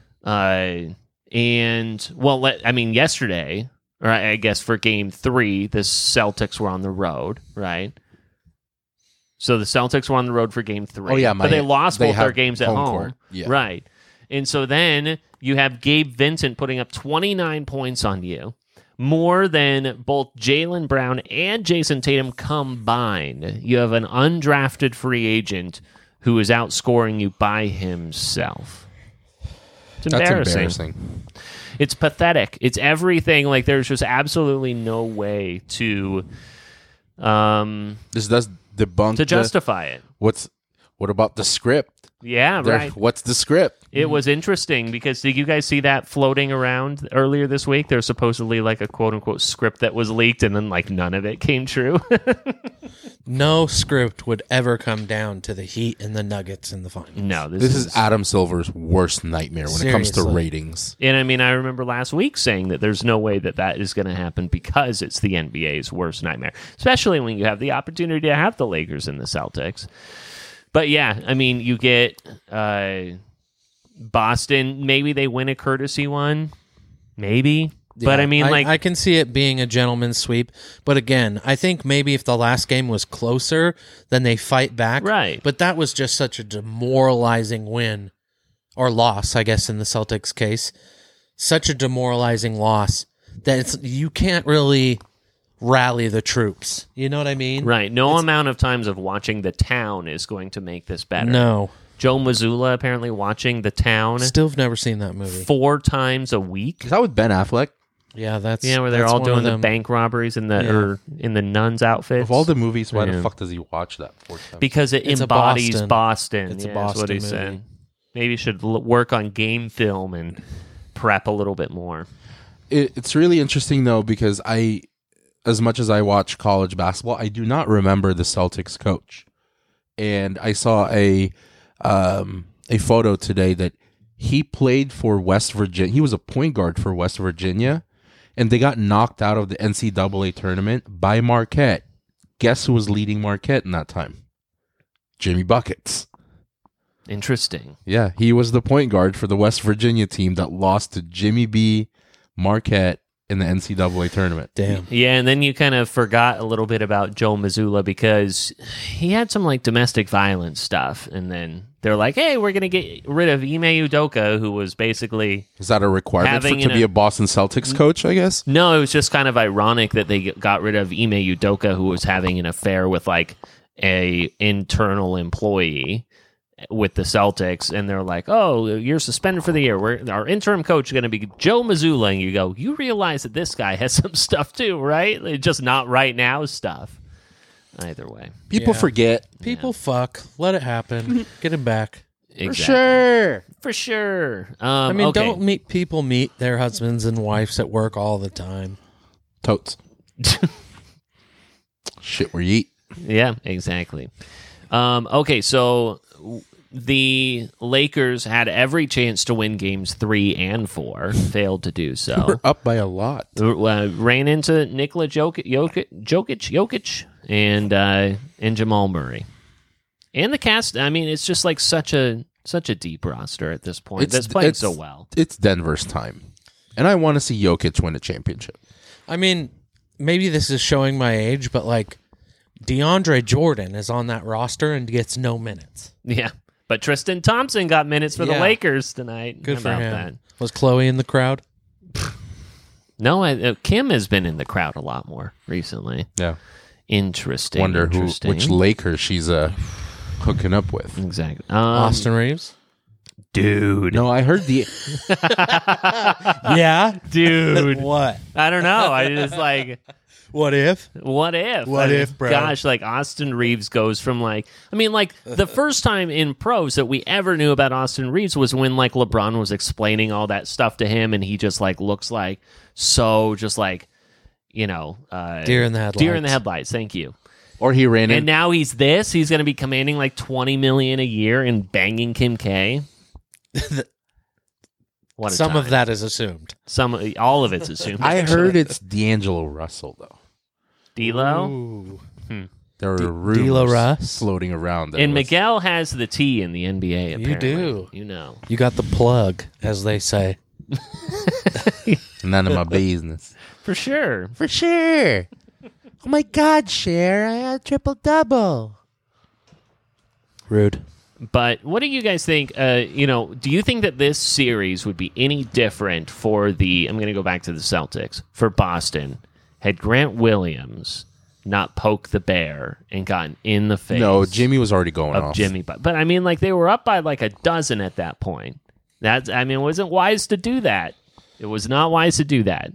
Speaker 2: Yesterday, or I guess for game 3, the Celtics were on the road, right? So the Celtics were on the road for game 3.
Speaker 3: Oh, yeah,
Speaker 2: but they lost both their games at home.
Speaker 3: Court. Yeah.
Speaker 2: Right. And so then you have Gabe Vincent putting up 29 points on you, more than both Jaylen Brown and Jason Tatum combined. You have an undrafted free agent who is outscoring you by himself. It's embarrassing.
Speaker 3: That's embarrassing.
Speaker 2: It's pathetic. It's everything. Like, there's just absolutely no way to
Speaker 3: this does debunk
Speaker 2: to justify it.
Speaker 3: What about the script?
Speaker 2: Yeah, right.
Speaker 3: What's the script?
Speaker 2: It was interesting because did you guys see that floating around earlier this week? There's supposedly like a quote unquote script that was leaked and then like none of it came true.
Speaker 1: No script would ever come down to the Heat and the Nuggets in the finals.
Speaker 2: No,
Speaker 3: this is Adam Silver's worst nightmare when it comes to ratings.
Speaker 2: And I mean, I remember last week saying that there's no way that is going to happen because it's the NBA's worst nightmare, especially when you have the opportunity to have the Lakers and the Celtics. But yeah, I mean, you get Boston, maybe they win a courtesy one, maybe.
Speaker 1: Yeah,
Speaker 2: but I mean,
Speaker 1: I can see it being a gentleman's sweep. But again, I think maybe if the last game was closer, then they fight back.
Speaker 2: Right.
Speaker 1: But that was just such a demoralizing win or loss, I guess, in the Celtics case. Such a demoralizing loss that you can't really rally the troops. You know what I mean?
Speaker 2: Right. No amount of times of watching The Town is going to make this better.
Speaker 1: No.
Speaker 2: Joe Mazzulla apparently watching The Town.
Speaker 1: Still have never seen that movie.
Speaker 2: 4 times a week.
Speaker 3: Is that with Ben Affleck?
Speaker 1: Yeah, that's
Speaker 2: where they're all doing the bank robberies in the in the nuns' outfits.
Speaker 3: Of all the movies, why the fuck does he watch that 4 times?
Speaker 2: Because it embodies Boston.
Speaker 1: It's a
Speaker 2: Boston.
Speaker 1: Boston
Speaker 2: What he
Speaker 1: movie.
Speaker 2: said. Maybe you should work on game film and prep a little bit more.
Speaker 3: It's really interesting though because as much as I watch college basketball, I do not remember the Celtics coach, and I saw a photo today that he played for West Virginia. He was a point guard for West Virginia, and they got knocked out of the NCAA tournament by Marquette. Guess who was leading Marquette in that time? Jimmy Buckets.
Speaker 2: Interesting.
Speaker 3: Yeah, he was the point guard for the West Virginia team that lost to Jimmy B. Marquette in the NCAA tournament.
Speaker 1: Damn.
Speaker 2: Yeah, and then you kind of forgot a little bit about Joe Mazzulla because he had some like domestic violence stuff, and then they're like, "Hey, we're gonna get rid of Ime Udoka," who was basically
Speaker 3: is that a requirement to be a Boston Celtics coach? I guess.
Speaker 2: No, it was just kind of ironic that they got rid of Ime Udoka, who was having an affair with like a internal employee with the Celtics, and they're like, "Oh, you're suspended for the year. Our interim coach is going to be Joe Mazzulla." And you go, "You realize that this guy has some stuff too, right? It's just not right now stuff." Either way,
Speaker 3: people forget.
Speaker 1: People fuck. Let it happen. Get him back.
Speaker 2: Exactly. For sure.
Speaker 1: I mean,
Speaker 2: okay.
Speaker 1: don't people meet their husbands and wives at work all the time?
Speaker 3: Totes. Shit where you eat.
Speaker 2: Yeah, exactly. Okay, so the Lakers had every chance to win games 3 and 4, failed to do so.
Speaker 3: We're up by a lot.
Speaker 2: Ran into Nikola Jokic, and Jamal Murray, and the cast. I mean, it's just like such a deep roster at this point. That's playing so well.
Speaker 3: It's Denver's time, and I want to see Jokic win a championship.
Speaker 1: I mean, maybe this is showing my age, but like DeAndre Jordan is on that roster and gets no minutes.
Speaker 2: Yeah. But Tristan Thompson got minutes for the Lakers tonight.
Speaker 1: Good
Speaker 2: How
Speaker 1: for
Speaker 2: about
Speaker 1: him.
Speaker 2: that?
Speaker 1: Was Chloe in the crowd?
Speaker 2: No, Kim has been in the crowd a lot more recently.
Speaker 3: Yeah.
Speaker 2: Interesting.
Speaker 3: Wonder which Lakers she's hooking up with.
Speaker 2: Exactly.
Speaker 1: Austin Reeves?
Speaker 2: Dude.
Speaker 3: No, I heard the...
Speaker 1: Yeah?
Speaker 2: Dude.
Speaker 1: What?
Speaker 2: I don't know. I just like...
Speaker 1: What if?
Speaker 2: What if?
Speaker 1: What if, bro?
Speaker 2: Gosh, like Austin Reeves goes from like... I mean, like the first time in pros that we ever knew about Austin Reeves was when like LeBron was explaining all that stuff to him, and he just like looks like so just like, you know...
Speaker 1: deer in the headlights.
Speaker 2: Deer in the headlights, thank you.
Speaker 3: Or he ran in...
Speaker 2: And now he's this. He's going to be commanding like $20 million a year and banging Kim K. What a
Speaker 1: Some
Speaker 2: time.
Speaker 1: of that is assumed.
Speaker 2: All of it's assumed.
Speaker 3: I heard it's D'Angelo Russell, though.
Speaker 2: D'Lo?
Speaker 3: There were
Speaker 1: D'Lo
Speaker 3: rumors
Speaker 1: Russ?
Speaker 3: floating around. That
Speaker 2: And
Speaker 3: was-
Speaker 2: Miguel has the T in the NBA, apparently.
Speaker 1: You do.
Speaker 2: You know.
Speaker 1: You got the plug, as they say.
Speaker 3: None of my business.
Speaker 2: For sure.
Speaker 3: For sure. Oh my God, Cher, I had a triple-double.
Speaker 1: Rude.
Speaker 2: But what do you guys think? Do you think that this series would be any different for I'm going to go back to the Celtics, for Boston, had Grant Williams not poked the bear and gotten in the face?
Speaker 3: No, Jimmy was already going
Speaker 2: of
Speaker 3: off.
Speaker 2: Jimmy. But I mean, like they were up by like a dozen at that point. It wasn't wise to do that. It was not wise to do that.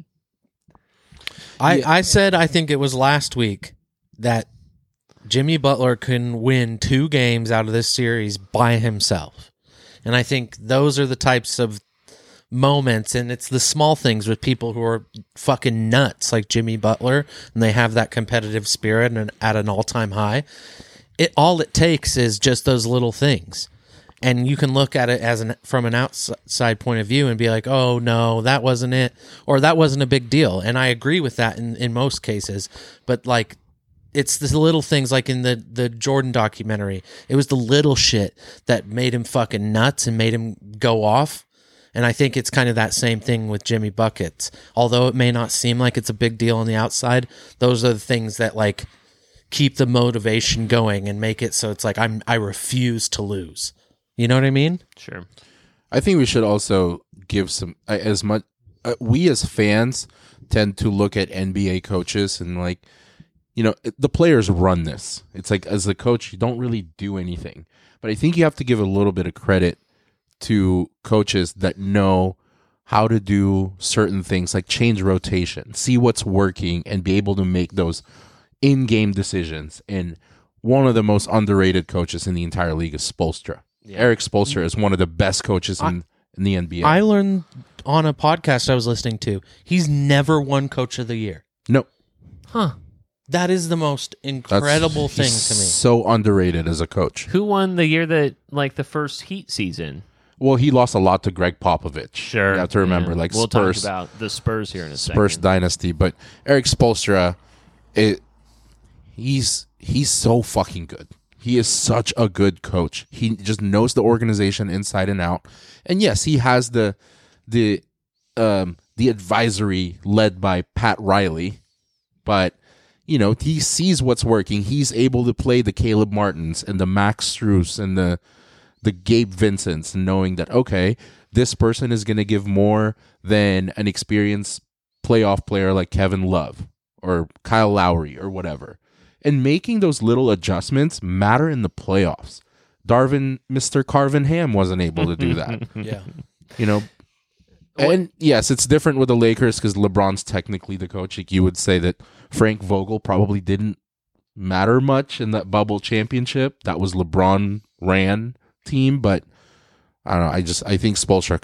Speaker 1: I said I think it was last week that Jimmy Butler can win 2 games out of this series by himself. And I think those are the types of moments, and it's the small things with people who are fucking nuts like Jimmy Butler, and they have that competitive spirit and at an all-time high. All it takes is just those little things. And you can look at it as from an outside point of view and be like, oh, no, that wasn't it, or that wasn't a big deal. And I agree with that in most cases. But, like, it's the little things, like in the Jordan documentary. It was the little shit that made him fucking nuts and made him go off. And I think it's kind of that same thing with Jimmy Buckets. Although it may not seem like it's a big deal on the outside, those are the things that, like, keep the motivation going and make it so it's like I refuse to lose. You know what I mean?
Speaker 2: Sure.
Speaker 3: I think we should also give some as much. We as fans tend to look at NBA coaches and, like, you know, the players run this. It's like, as a coach, you don't really do anything. But I think you have to give a little bit of credit to coaches that know how to do certain things, like change rotation, see what's working, and be able to make those in-game decisions. And one of the most underrated coaches in the entire league is Spoelstra. Yeah. Eric Spoelstra is one of the best coaches in the NBA.
Speaker 1: I learned on a podcast I was listening to, he's never won Coach of the Year.
Speaker 3: Nope.
Speaker 1: Huh. That is the most incredible thing to me.
Speaker 3: So underrated as a coach.
Speaker 2: Who won the year that, like, the first Heat season?
Speaker 3: Well, he lost a lot to Greg Popovich.
Speaker 2: Sure.
Speaker 3: You have to remember, like,
Speaker 2: we'll
Speaker 3: Spurs.
Speaker 2: Talk about the Spurs here in a second.
Speaker 3: Spurs dynasty. But Eric Spoelstra, he's so fucking good. He is such a good coach. He just knows the organization inside and out. And yes, he has the advisory led by Pat Riley, but, you know, he sees what's working. He's able to play the Caleb Martins and the Max Strus and the Gabe Vincents, knowing that, okay, this person is going to give more than an experienced playoff player like Kevin Love or Kyle Lowry or whatever. And making those little adjustments matter in the playoffs. Mr. Carvin Ham wasn't able to do that.
Speaker 1: Yeah.
Speaker 3: You know, and yes, it's different with the Lakers because LeBron's technically the coach. Like, you would say that Frank Vogel probably didn't matter much in that bubble championship. That was LeBron ran team, but I don't know. I think Spoelstra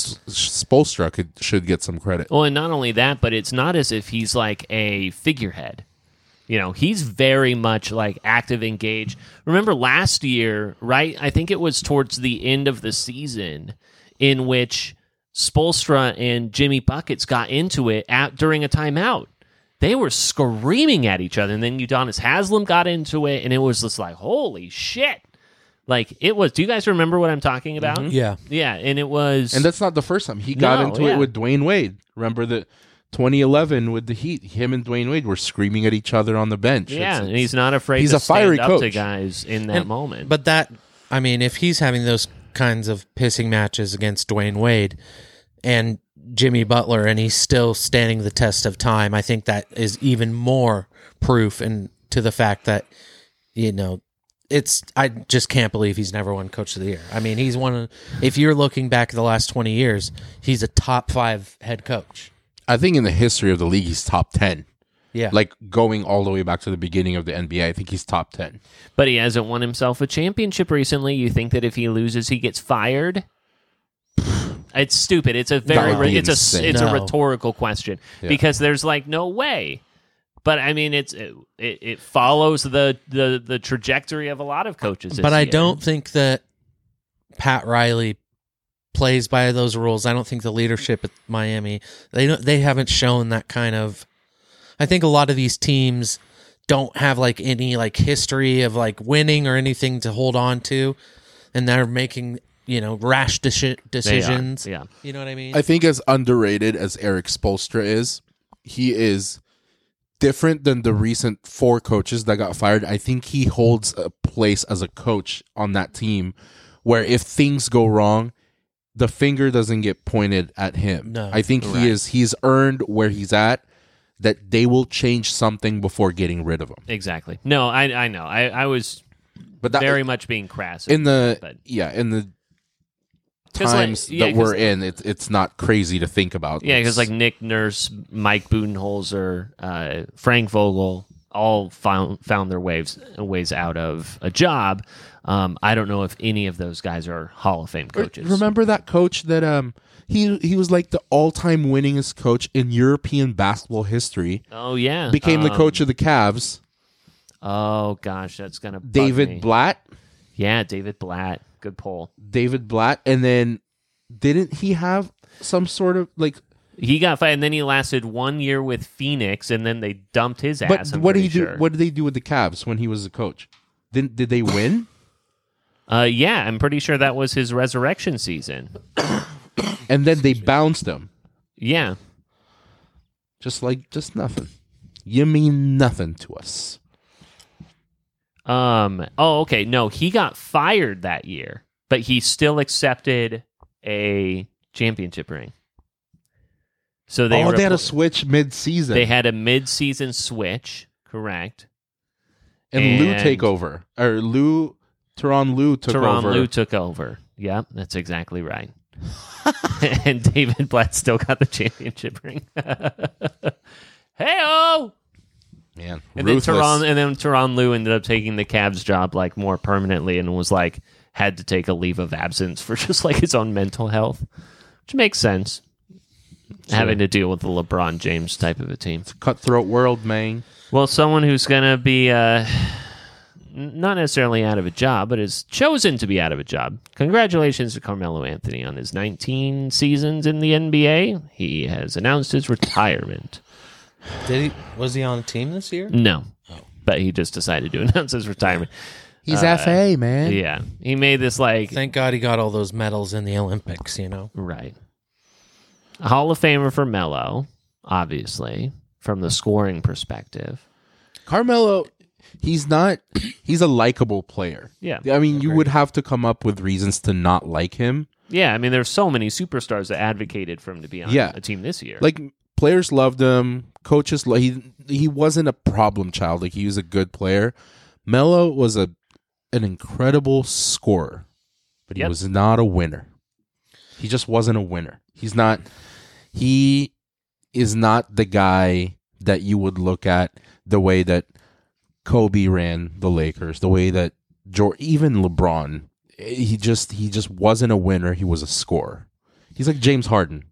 Speaker 3: should get some credit.
Speaker 2: Well, and not only that, but it's not as if he's like a figurehead. You know, he's very much like active, engaged. Remember last year, right? I think it was towards the end of the season in which Spoelstra and Jimmy Buckets got into it during a timeout. They were screaming at each other, and then Udonis Haslem got into it, and it was just like, holy shit. Like, it was. Do you guys remember what I'm talking about?
Speaker 1: Mm-hmm. Yeah.
Speaker 2: Yeah, and it was.
Speaker 3: And that's not the first time. He got into it with Dwayne Wade. Remember the 2011 with the Heat, him and Dwayne Wade were screaming at each other on the bench.
Speaker 2: Yeah, and he's not afraid to stand up to guys in that moment.
Speaker 1: But that, I mean, if he's having those kinds of pissing matches against Dwayne Wade and Jimmy Butler, and he's still standing the test of time, I think that is even more proof and to the fact that, you know, I just can't believe he's never won Coach of the Year. I mean, he's if you're looking back at the last 20 years, he's a top 5 head coach.
Speaker 3: I think in the history of the league, he's top 10.
Speaker 1: Yeah.
Speaker 3: Like, going all the way back to the beginning of the NBA, I think he's top 10.
Speaker 2: But he hasn't won himself a championship recently. You think that if he loses, he gets fired? It's stupid. It's a a rhetorical question because there's like no way. But I mean, it follows the trajectory of a lot of coaches.
Speaker 1: But I don't think that Pat Riley plays by those rules. I don't think the leadership at Miami, they haven't shown that kind of. I think a lot of these teams don't have like any like history of like winning or anything to hold on to, and they're making, you know, rash decisions.
Speaker 2: Yeah,
Speaker 1: you know what I mean.
Speaker 3: I think as underrated as Eric Spoelstra is, he is different than the recent 4 coaches that got fired. I think he holds a place as a coach on that team where if things go wrong, the finger doesn't get pointed at him.
Speaker 1: No,
Speaker 3: I think he's earned where he's at, that they will change something before getting rid of him.
Speaker 2: Exactly. No, I know. I was very much being crass.
Speaker 3: In the times that we're in, it's not crazy to think about.
Speaker 2: Yeah, because like Nick Nurse, Mike Budenholzer, Frank Vogel, all found their ways out of a job. I don't know if any of those guys are Hall of Fame coaches.
Speaker 3: Remember that coach that he was like the all-time winningest coach in European basketball history.
Speaker 2: Oh yeah,
Speaker 3: became the coach of the Cavs.
Speaker 2: Oh gosh, that's gonna bug
Speaker 3: David
Speaker 2: me.
Speaker 3: Blatt.
Speaker 2: Yeah, David Blatt. Good poll.
Speaker 3: David Blatt, and then didn't he have some sort of like?
Speaker 2: He got fired, and then he lasted 1 year with Phoenix, and then they dumped his ass.
Speaker 3: But what did he do? What did they do with the Cavs when he was the coach? Did they win?
Speaker 2: Yeah, I'm pretty sure that was his resurrection season.
Speaker 3: And then they bounced him.
Speaker 2: Yeah.
Speaker 3: Just nothing. You mean nothing to us.
Speaker 2: Oh, okay. No, he got fired that year, but he still accepted a championship ring. So they
Speaker 3: had a switch mid-season.
Speaker 2: They had a mid-season switch, correct?
Speaker 3: And Lou take over. Or Tyronn Lue took over.
Speaker 2: Tyronn Lue took over. Yep, that's exactly right. And David Blatt still got the championship ring. Hey-oh!
Speaker 3: Man,
Speaker 2: and then Tyronn Lue ended up taking the Cavs job like more permanently and was like had to take a leave of absence for just like his own mental health, which makes sense. Sure. Having to deal with the LeBron James type of a team.
Speaker 3: It's a cutthroat world, man.
Speaker 2: Well, someone who's going to be not necessarily out of a job, but is chosen to be out of a job. Congratulations to Carmelo Anthony on his 19 seasons in the NBA. He has announced his retirement.
Speaker 1: Was he on a team this year?
Speaker 2: No. Oh. But he just decided to announce his retirement.
Speaker 3: He's FA, man.
Speaker 2: Yeah. He made this like...
Speaker 1: Thank God he got all those medals in the Olympics, you know?
Speaker 2: Right. A Hall of Famer for Melo, obviously, from the scoring perspective.
Speaker 3: Carmelo, he's a likable player.
Speaker 2: Yeah.
Speaker 3: I mean, you would have to come up with reasons to not like him.
Speaker 2: Yeah, I mean, there's so many superstars that advocated for him to be on a team this year.
Speaker 3: Like, players loved him. Coaches, he wasn't a problem child. Like, he was a good player. Melo was an incredible scorer, but he was not a winner. He just wasn't a winner. He is not the guy that you would look at the way that Kobe ran the Lakers, the way that even LeBron. He just wasn't a winner. He was a scorer. He's like James Harden.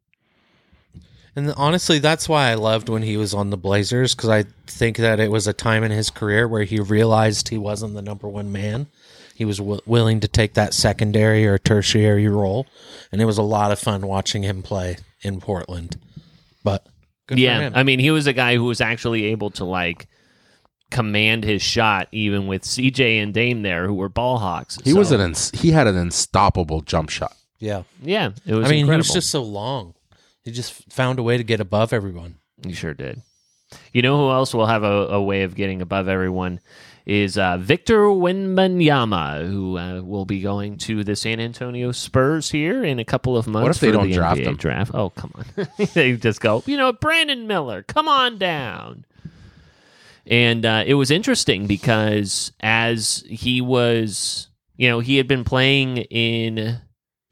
Speaker 1: And honestly, that's why I loved when he was on the Blazers, because I think that it was a time in his career where he realized he wasn't the number one man. He was willing to take that secondary or tertiary role, and it was a lot of fun watching him play in Portland. But good for him.
Speaker 2: I mean, he was a guy who was actually able to like command his shot, even with CJ and Dame there, who were ball hawks.
Speaker 3: He had an unstoppable jump shot.
Speaker 1: Yeah,
Speaker 2: yeah. It was.
Speaker 1: I mean,
Speaker 2: incredible.
Speaker 1: He was just so long. He just found a way to get above everyone.
Speaker 2: He sure did. You know who else will have a way of getting above everyone is Victor Wembanyama, who will be going to the San Antonio Spurs here in a couple of months.
Speaker 3: What if they don't draft him?
Speaker 2: Draft? Oh, come on. They just go, Brandon Miller, come on down. And it was interesting because as he was, he had been playing in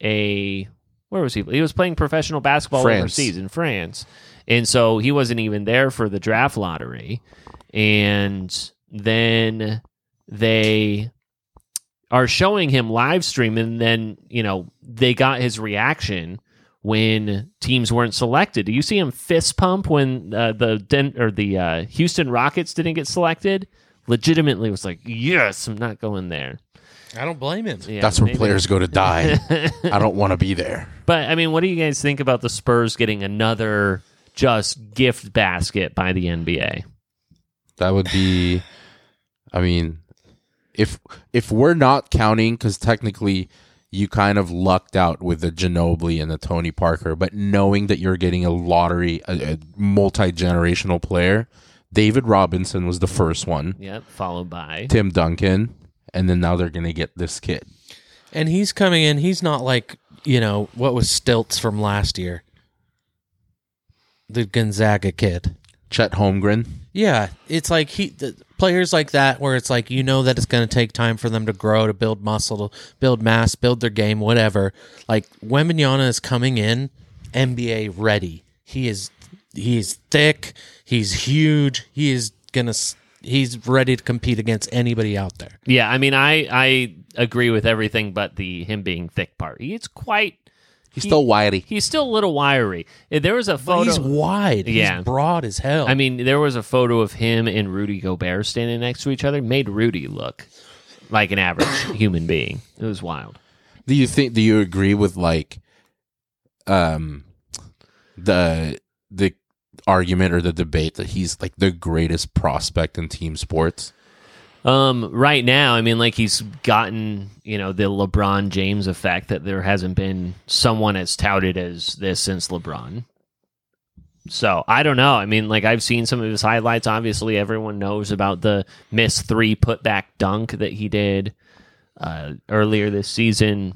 Speaker 2: where was he? He was playing professional basketball overseas in France. And so he wasn't even there for the draft lottery. And then they are showing him live stream, and then, they got his reaction when teams weren't selected. Do you see him fist pump when the Houston Rockets didn't get selected? Legitimately was like, yes, I'm not going there.
Speaker 1: I don't blame him.
Speaker 3: Yeah, that's where players go to die. I don't want to be there.
Speaker 2: But, I mean, what do you guys think about the Spurs getting another just gift basket by the NBA?
Speaker 3: That would be, I mean, if we're not counting, because technically you kind of lucked out with the Ginobili and the Tony Parker, but knowing that you're getting a multi-generational player, David Robinson was the first one.
Speaker 2: Yep, followed by
Speaker 3: Tim Duncan, and then now they're going to get this kid.
Speaker 1: And he's coming in, he's not like, what was Stilts from last year? The Gonzaga kid.
Speaker 3: Chet Holmgren.
Speaker 1: Yeah, it's like players like that where it's like that it's going to take time for them to grow, to build muscle, to build mass, build their game, whatever. Like Wembanyama is coming in NBA ready. He's thick, he's huge, he is going to he's ready to compete against anybody out there.
Speaker 2: Yeah, I mean, I agree with everything but him being thick part. He's
Speaker 3: still wiry.
Speaker 2: He's still a little wiry. There was a photo.
Speaker 1: But he's wide.
Speaker 2: Yeah.
Speaker 1: He's broad as hell.
Speaker 2: I mean, there was a photo of him and Rudy Gobert standing next to each other. Made Rudy look like an average human being. It was wild.
Speaker 3: Do you agree with like the argument or the debate that he's like the greatest prospect in team sports?
Speaker 2: Right now, I mean, like he's gotten, the LeBron James effect that there hasn't been someone as touted as this since LeBron. So I don't know. I mean, like I've seen some of his highlights. Obviously, everyone knows about the missed 3 putback dunk that he did earlier this season.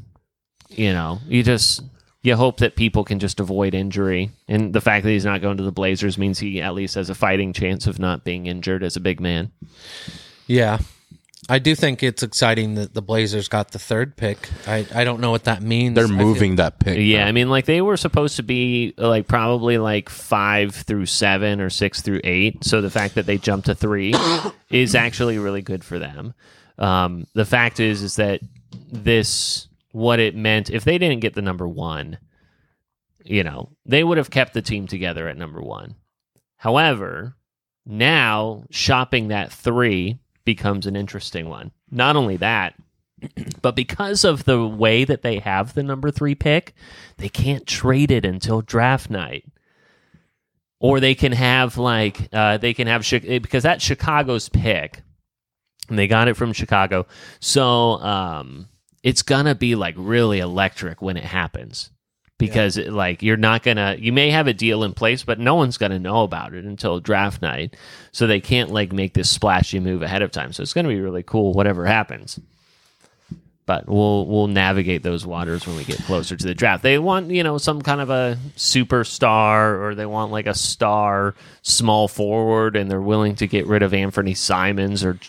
Speaker 2: You hope that people can just avoid injury. And the fact that he's not going to the Blazers means he at least has a fighting chance of not being injured as a big man.
Speaker 1: Yeah. I do think it's exciting that the Blazers got the 3rd pick. I don't know what that means.
Speaker 3: They're moving that pick.
Speaker 2: Yeah, I mean, like they were supposed to be like probably like 5 through 7 or 6 through 8. So the fact that they jumped to 3 is actually really good for them. The fact is that what it meant, if they didn't get the number 1, they would have kept the team together at number 1. However, now shopping that 3 becomes an interesting one. Not only that, but because of the way that they have the number 3 pick, they can't trade it until draft night. Or they can have because that's Chicago's pick, and they got it from Chicago. So it's gonna be like really electric when it happens. Because you may have a deal in place, but no one's going to know about it until draft night. So they can't make this splashy move ahead of time. So it's going to be really cool, whatever happens. But we'll navigate those waters when we get closer to the draft. They want, some kind of a superstar, or they want like a star small forward, and they're willing to get rid of Anthony Simons or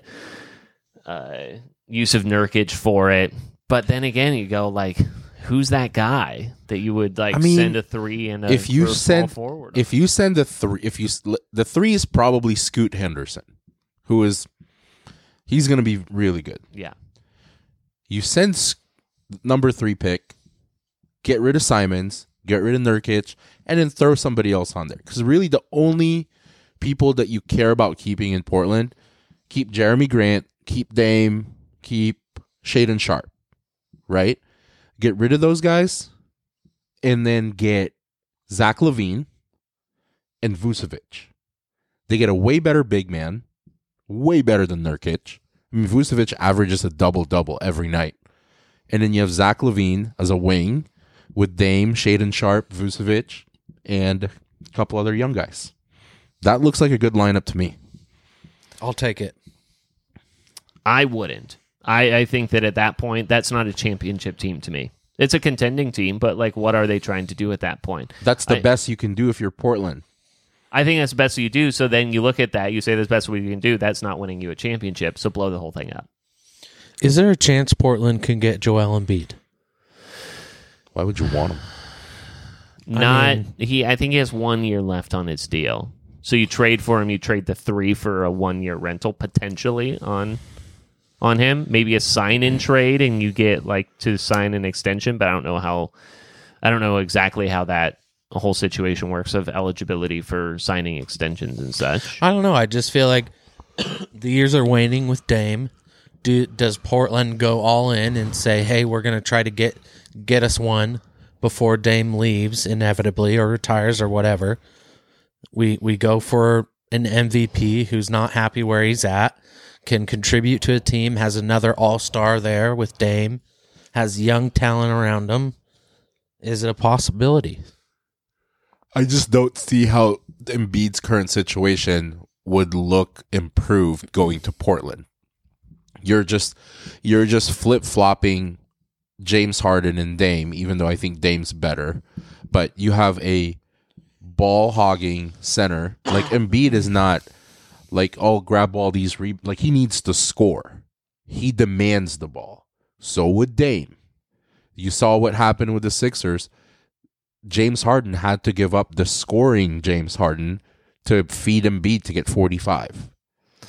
Speaker 2: Yusuf Nurkic for it. But then again, you go who's that guy that you would send a 3 and small forward?
Speaker 3: If you send a 3, the 3 is probably Scoot Henderson, he's going to be really good.
Speaker 2: Yeah.
Speaker 3: You send number 3 pick, get rid of Simons, get rid of Nurkic, and then throw somebody else on there. Because really the only people that you care about keeping in Portland, keep Jeremy Grant, keep Dame, keep Shaedon Sharpe, right? Get rid of those guys, and then get Zach LaVine and Vucevic. They get a way better big man, way better than Nurkic. I mean, Vucevic averages a double-double every night. And then you have Zach LaVine as a wing with Dame, Shaedon Sharpe, Vucevic, and a couple other young guys. That looks like a good lineup to me.
Speaker 1: I'll take it.
Speaker 2: I wouldn't. I think that at that point, that's not a championship team to me. It's a contending team, but what are they trying to do at that point?
Speaker 3: That's the best you can do if you're Portland.
Speaker 2: I think that's the best you do. So then you look at that, you say that's the best we can do. That's not winning you a championship, so blow the whole thing up.
Speaker 1: Is there a chance Portland can get Joel Embiid?
Speaker 3: Why would you want him?
Speaker 2: I think he has 1 year left on his deal. So you trade for him, you trade the 3 for a 1-year rental potentially on him, maybe a sign-in trade, and you get to sign an extension. But I don't know exactly how that whole situation works of eligibility for signing extensions and such.
Speaker 1: I don't know. I just feel like the years are waning with Dame. Does Portland go all in and say, "Hey, we're going to try to get us one before Dame leaves inevitably or retires or whatever"? We go for an MVP who's not happy where he's at, can contribute to a team, has another all-star there with Dame, has young talent around him. Is it a possibility?
Speaker 3: I just don't see how Embiid's current situation would look improved going to Portland. You're just flip-flopping James Harden and Dame, even though I think Dame's better. But you have a ball-hogging center. Embiid is not grab all these he needs to score. He demands the ball. So would Dame. You saw what happened with the Sixers. James Harden had to give up the scoring James Harden to feed Embiid to get 45.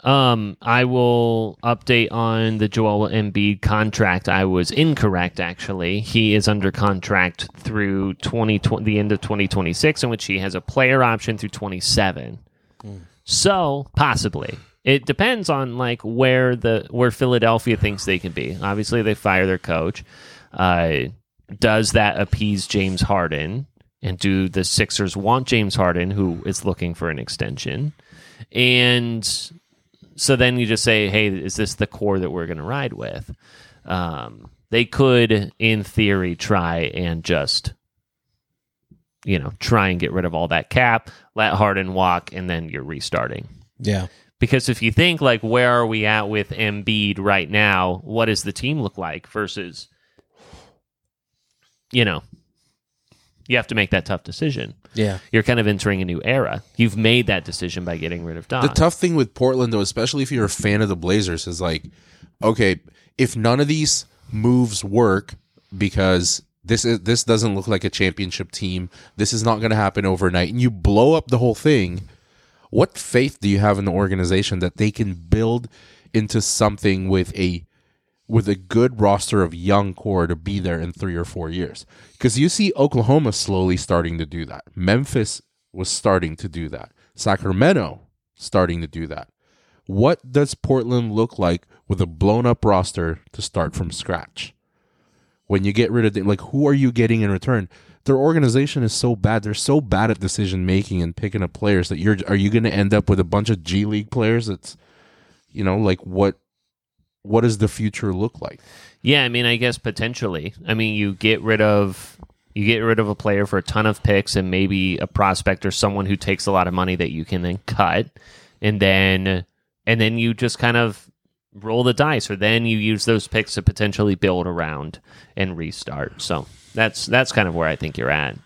Speaker 2: I will update on the Joel Embiid contract. I was incorrect, actually. He is under contract through the end of 2026, in which he has a player option through 27. So, possibly. It depends on like where Philadelphia thinks they can be. Obviously, they fire their coach. Does that appease James Harden? And do the Sixers want James Harden, who is looking for an extension? And so then you just say, hey, is this the core that we're going to ride with? They could, in theory, try and just, try and get rid of all that cap, let Harden walk, and then you're restarting.
Speaker 1: Yeah. Because
Speaker 2: if you think, like, where are we at with Embiid right now? What does the team look like versus, you have to make that tough decision.
Speaker 1: Yeah.
Speaker 2: You're kind of entering a new era. You've made that decision by getting rid of Don.
Speaker 3: The tough thing with Portland, though, especially if you're a fan of the Blazers, is like, okay, if none of these moves work because this doesn't look like a championship team, this is not going to happen overnight, and you blow up the whole thing, what faith do you have in the organization that they can build into something with a good roster of young core to be there in 3 or 4 years? Because you see Oklahoma slowly starting to do that. Memphis was starting to do that. Sacramento starting to do that. What does Portland look like with a blown-up roster to start from scratch? When you get rid of them, like, who are you getting in return? Their organization is so bad. They're so bad at decision-making and picking up players that are you going to end up with a bunch of G League players that's, like what does the future look like?
Speaker 2: Yeah, I mean, I guess potentially. I mean, you get rid of a player for a ton of picks and maybe a prospect or someone who takes a lot of money that you can then cut, and then you just kind of roll the dice, or then you use those picks to potentially build around and restart. So that's kind of where I think you're at.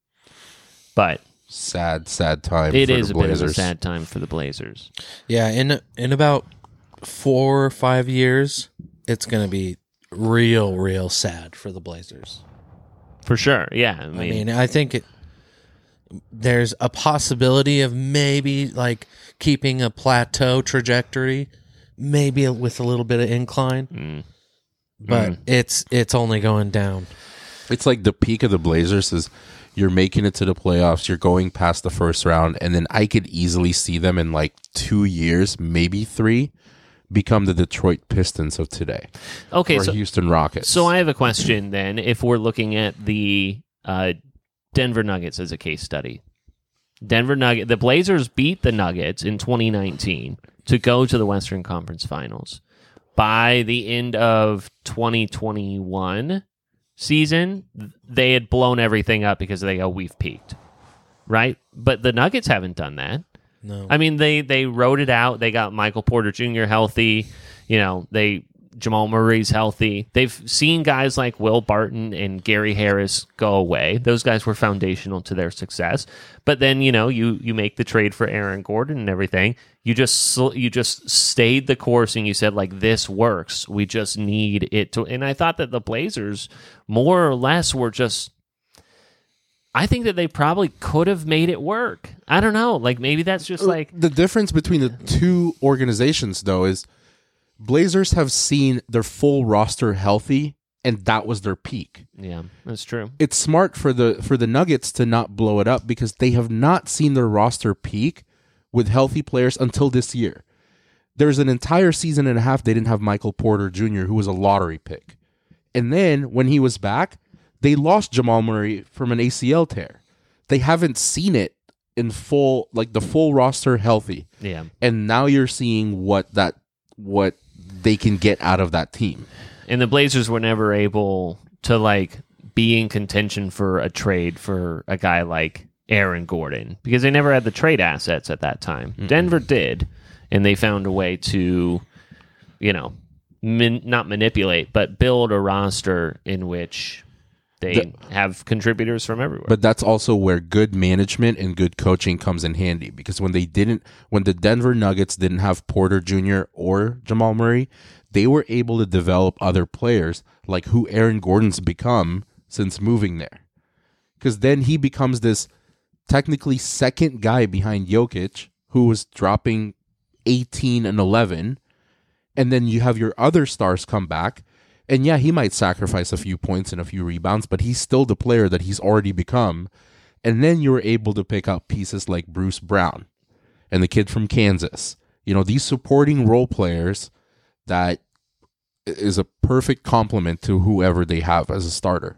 Speaker 2: But
Speaker 3: sad time.
Speaker 2: It is a bit of a sad time for the Blazers.
Speaker 1: Yeah, in about 4 or 5 years, it's going to be real sad for the Blazers.
Speaker 2: For sure, yeah.
Speaker 1: I mean, I think there's a possibility of maybe like keeping a plateau trajectory, maybe with a little bit of incline, but it's only going down.
Speaker 3: It's like the peak of the Blazers is you're making it to the playoffs, you're going past the first round, and then I could easily see them in like 2 years, maybe 3, become the Detroit Pistons of today.
Speaker 2: Okay,
Speaker 3: or Houston Rockets.
Speaker 2: So I have a question then. If we're looking at the Denver Nuggets as a case study, the Blazers beat the Nuggets in 2019 to go to the Western Conference Finals. By the end of 2021 season, they had blown everything up because we've peaked, right? But the Nuggets haven't done that.
Speaker 1: No.
Speaker 2: I mean, they wrote it out. They got Michael Porter Jr. healthy. Jamal Murray's healthy. They've seen guys like Will Barton and Gary Harris go away. Those guys were foundational to their success. But then, you make the trade for Aaron Gordon and everything. You just stayed the course and you said, like, this works. We just need it to. And I thought that the Blazers more or less were just. I think that they probably could have made it work. I don't know. Like, maybe that's just like.
Speaker 3: The difference between the two organizations, though, is Blazers have seen their full roster healthy, and that was their peak.
Speaker 2: Yeah, that's true.
Speaker 3: It's smart for the Nuggets to not blow it up because they have not seen their roster peak with healthy players until this year. There's an entire season and a half they didn't have Michael Porter Jr., who was a lottery pick. And then when he was back, they lost Jamal Murray from an ACL tear. They haven't seen it in full, like the full roster healthy.
Speaker 2: Yeah.
Speaker 3: And now you're seeing what they can get out of that team.
Speaker 2: And the Blazers were never able to like be in contention for a trade for a guy like Aaron Gordon because they never had the trade assets at that time. Mm-hmm. Denver did, and they found a way to, not manipulate, but build a roster in which they have contributors from everywhere.
Speaker 3: But that's also where good management and good coaching comes in handy because when the Denver Nuggets didn't have Porter Jr. or Jamal Murray, they were able to develop other players like who Aaron Gordon's become since moving there. Because then he becomes this technically second guy behind Jokic who was dropping 18 and 11, and then you have your other stars come back, and yeah, he might sacrifice a few points and a few rebounds, but he's still the player that he's already become. And then you're able to pick out pieces like Bruce Brown and the kid from Kansas. These supporting role players that is a perfect complement to whoever they have as a starter.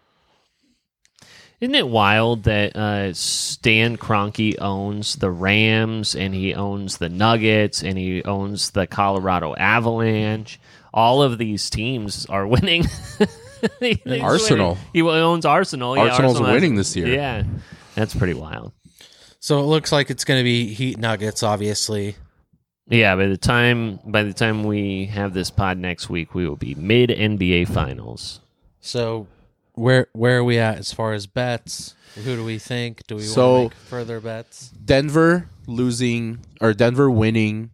Speaker 2: Isn't it wild that Stan Kroenke owns the Rams, and he owns the Nuggets, and he owns the Colorado Avalanche? All of these teams are winning.
Speaker 3: Arsenal.
Speaker 2: He owns Arsenal.
Speaker 3: Arsenal's winning this year.
Speaker 2: Yeah, that's pretty wild.
Speaker 1: So it looks like it's going to be Heat Nuggets, obviously.
Speaker 2: Yeah, by the time we have this pod next week, we will be mid NBA Finals.
Speaker 1: So where are we at as far as bets? Who do we think? Do we want to make further bets?
Speaker 3: Denver winning.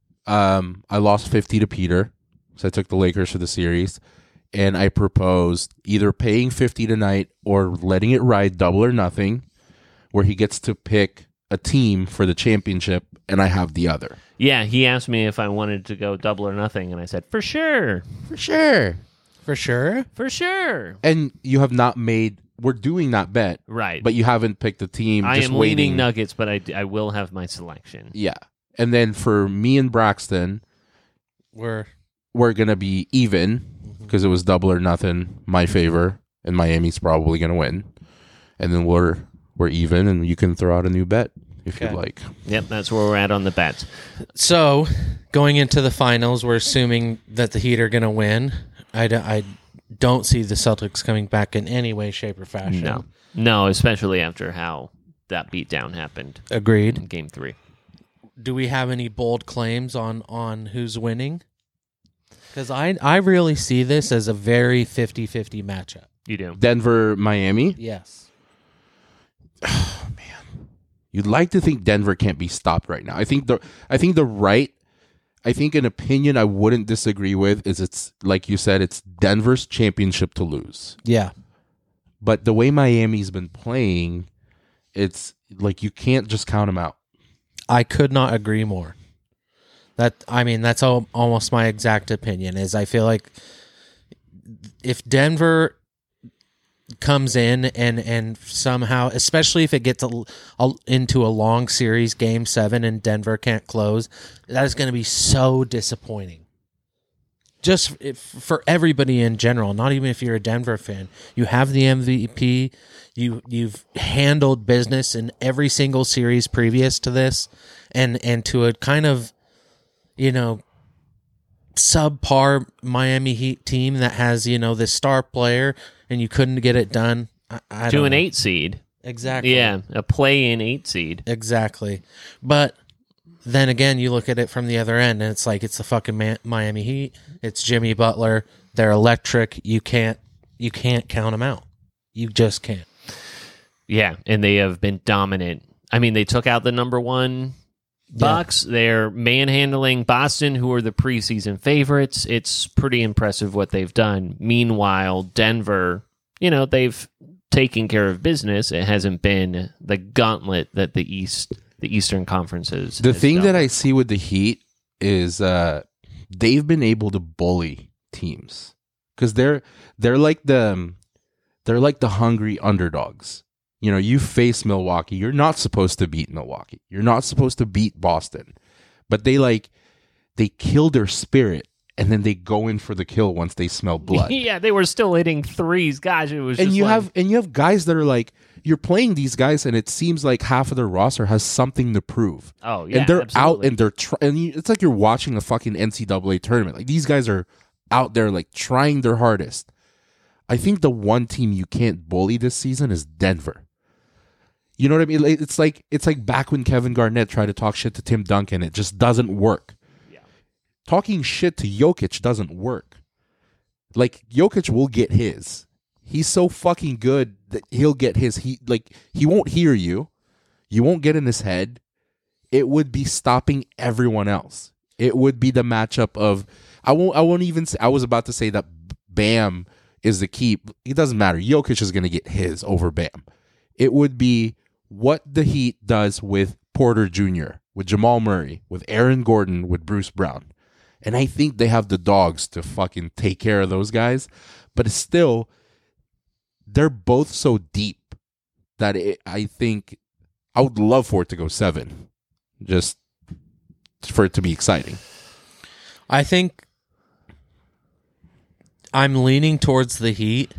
Speaker 3: I lost 50 to Peter, so I took the Lakers for the series. And I proposed either paying 50 tonight or letting it ride double or nothing, where he gets to pick a team for the championship, and I have the other.
Speaker 2: Yeah, he asked me if I wanted to go double or nothing, and I said, for sure.
Speaker 3: For sure.
Speaker 1: For sure?
Speaker 2: For sure.
Speaker 3: And you have not made... We're doing that bet.
Speaker 2: Right.
Speaker 3: But you haven't picked a team.
Speaker 2: I
Speaker 3: just
Speaker 2: am
Speaker 3: waiting.
Speaker 2: leaning Nuggets, but I will have my selection.
Speaker 3: Yeah. And then for me and Braxton, we're going to be even, because it was double or nothing, my favor, and Miami's probably going to win. And then we're even, and you can throw out a new bet if you'd like.
Speaker 2: Yep, that's where we're at on the bets.
Speaker 1: So, going into the finals, we're assuming that the Heat are going to win. I don't see the Celtics coming back in any way, shape, or fashion.
Speaker 2: No, especially after how that beatdown happened.
Speaker 1: Agreed.
Speaker 2: In Game 3.
Speaker 1: Do we have any bold claims on who's winning? Because I really see this as a very 50-50 matchup.
Speaker 2: You do?
Speaker 3: Denver, Miami?
Speaker 1: Yes.
Speaker 3: Oh, man. You'd like to think Denver can't be stopped right now. I think an opinion I wouldn't disagree with is it's, like you said, it's Denver's championship to lose.
Speaker 1: Yeah.
Speaker 3: But the way Miami's been playing, it's like you can't just count them out.
Speaker 1: I could not agree more. That's almost my exact opinion. Is I feel like if Denver comes in and somehow, especially if it gets into a long series, Game 7, and Denver can't close, that is going to be so disappointing. Just for everybody in general, not even if you're a Denver fan. You have the MVP. You've handled business in every single series previous to this, and to a kind of, subpar Miami Heat team that has, this star player, and you couldn't get it done. I
Speaker 2: to
Speaker 1: don't
Speaker 2: an
Speaker 1: know.
Speaker 2: 8 seed.
Speaker 1: Exactly.
Speaker 2: Yeah, a play-in 8 seed.
Speaker 1: Exactly. But then again, you look at it from the other end, and it's like it's the fucking Miami Heat. It's Jimmy Butler. They're electric. You can't count them out. You just can't.
Speaker 2: Yeah, and they have been dominant. I mean, they took out the number 1 Bucks. Yeah. They're manhandling Boston, who are the preseason favorites. It's pretty impressive what they've done. Meanwhile, Denver, they've taken care of business. It hasn't been the gauntlet that the Eastern Conference has.
Speaker 3: The thing that I see with the Heat is they've been able to bully teams because they're like the hungry underdogs. You face Milwaukee. You're not supposed to beat Milwaukee. You're not supposed to beat Boston. But they kill their spirit, and then they go in for the kill once they smell blood.
Speaker 2: Yeah, they were still hitting threes. Gosh, it was.
Speaker 3: And you have guys that are like, you're playing these guys, and it seems like half of their roster has something to prove.
Speaker 2: Oh yeah,
Speaker 3: and they're
Speaker 2: absolutely.
Speaker 3: out and they're it's like you're watching a fucking NCAA tournament. Like these guys are out there like trying their hardest. I think the one team you can't bully this season is Denver. You know what I mean? It's like back when Kevin Garnett tried to talk shit to Tim Duncan. It just doesn't work. Yeah. Talking shit to Jokic doesn't work. Like, Jokic will get his. He's so fucking good that he'll get his. He won't hear you. You won't get in his head. It would be stopping everyone else. It would be the matchup of I won't even say, I was about to say that Bam is the key. It doesn't matter. Jokic is going to get his over Bam. It would be what the Heat does with Porter Jr., with Jamal Murray, with Aaron Gordon, with Bruce Brown. And I think they have the dogs to fucking take care of those guys. But it's still, they're both so deep that I think I would love for it to go 7. Just for it to be exciting.
Speaker 1: I think I'm leaning towards the Heat,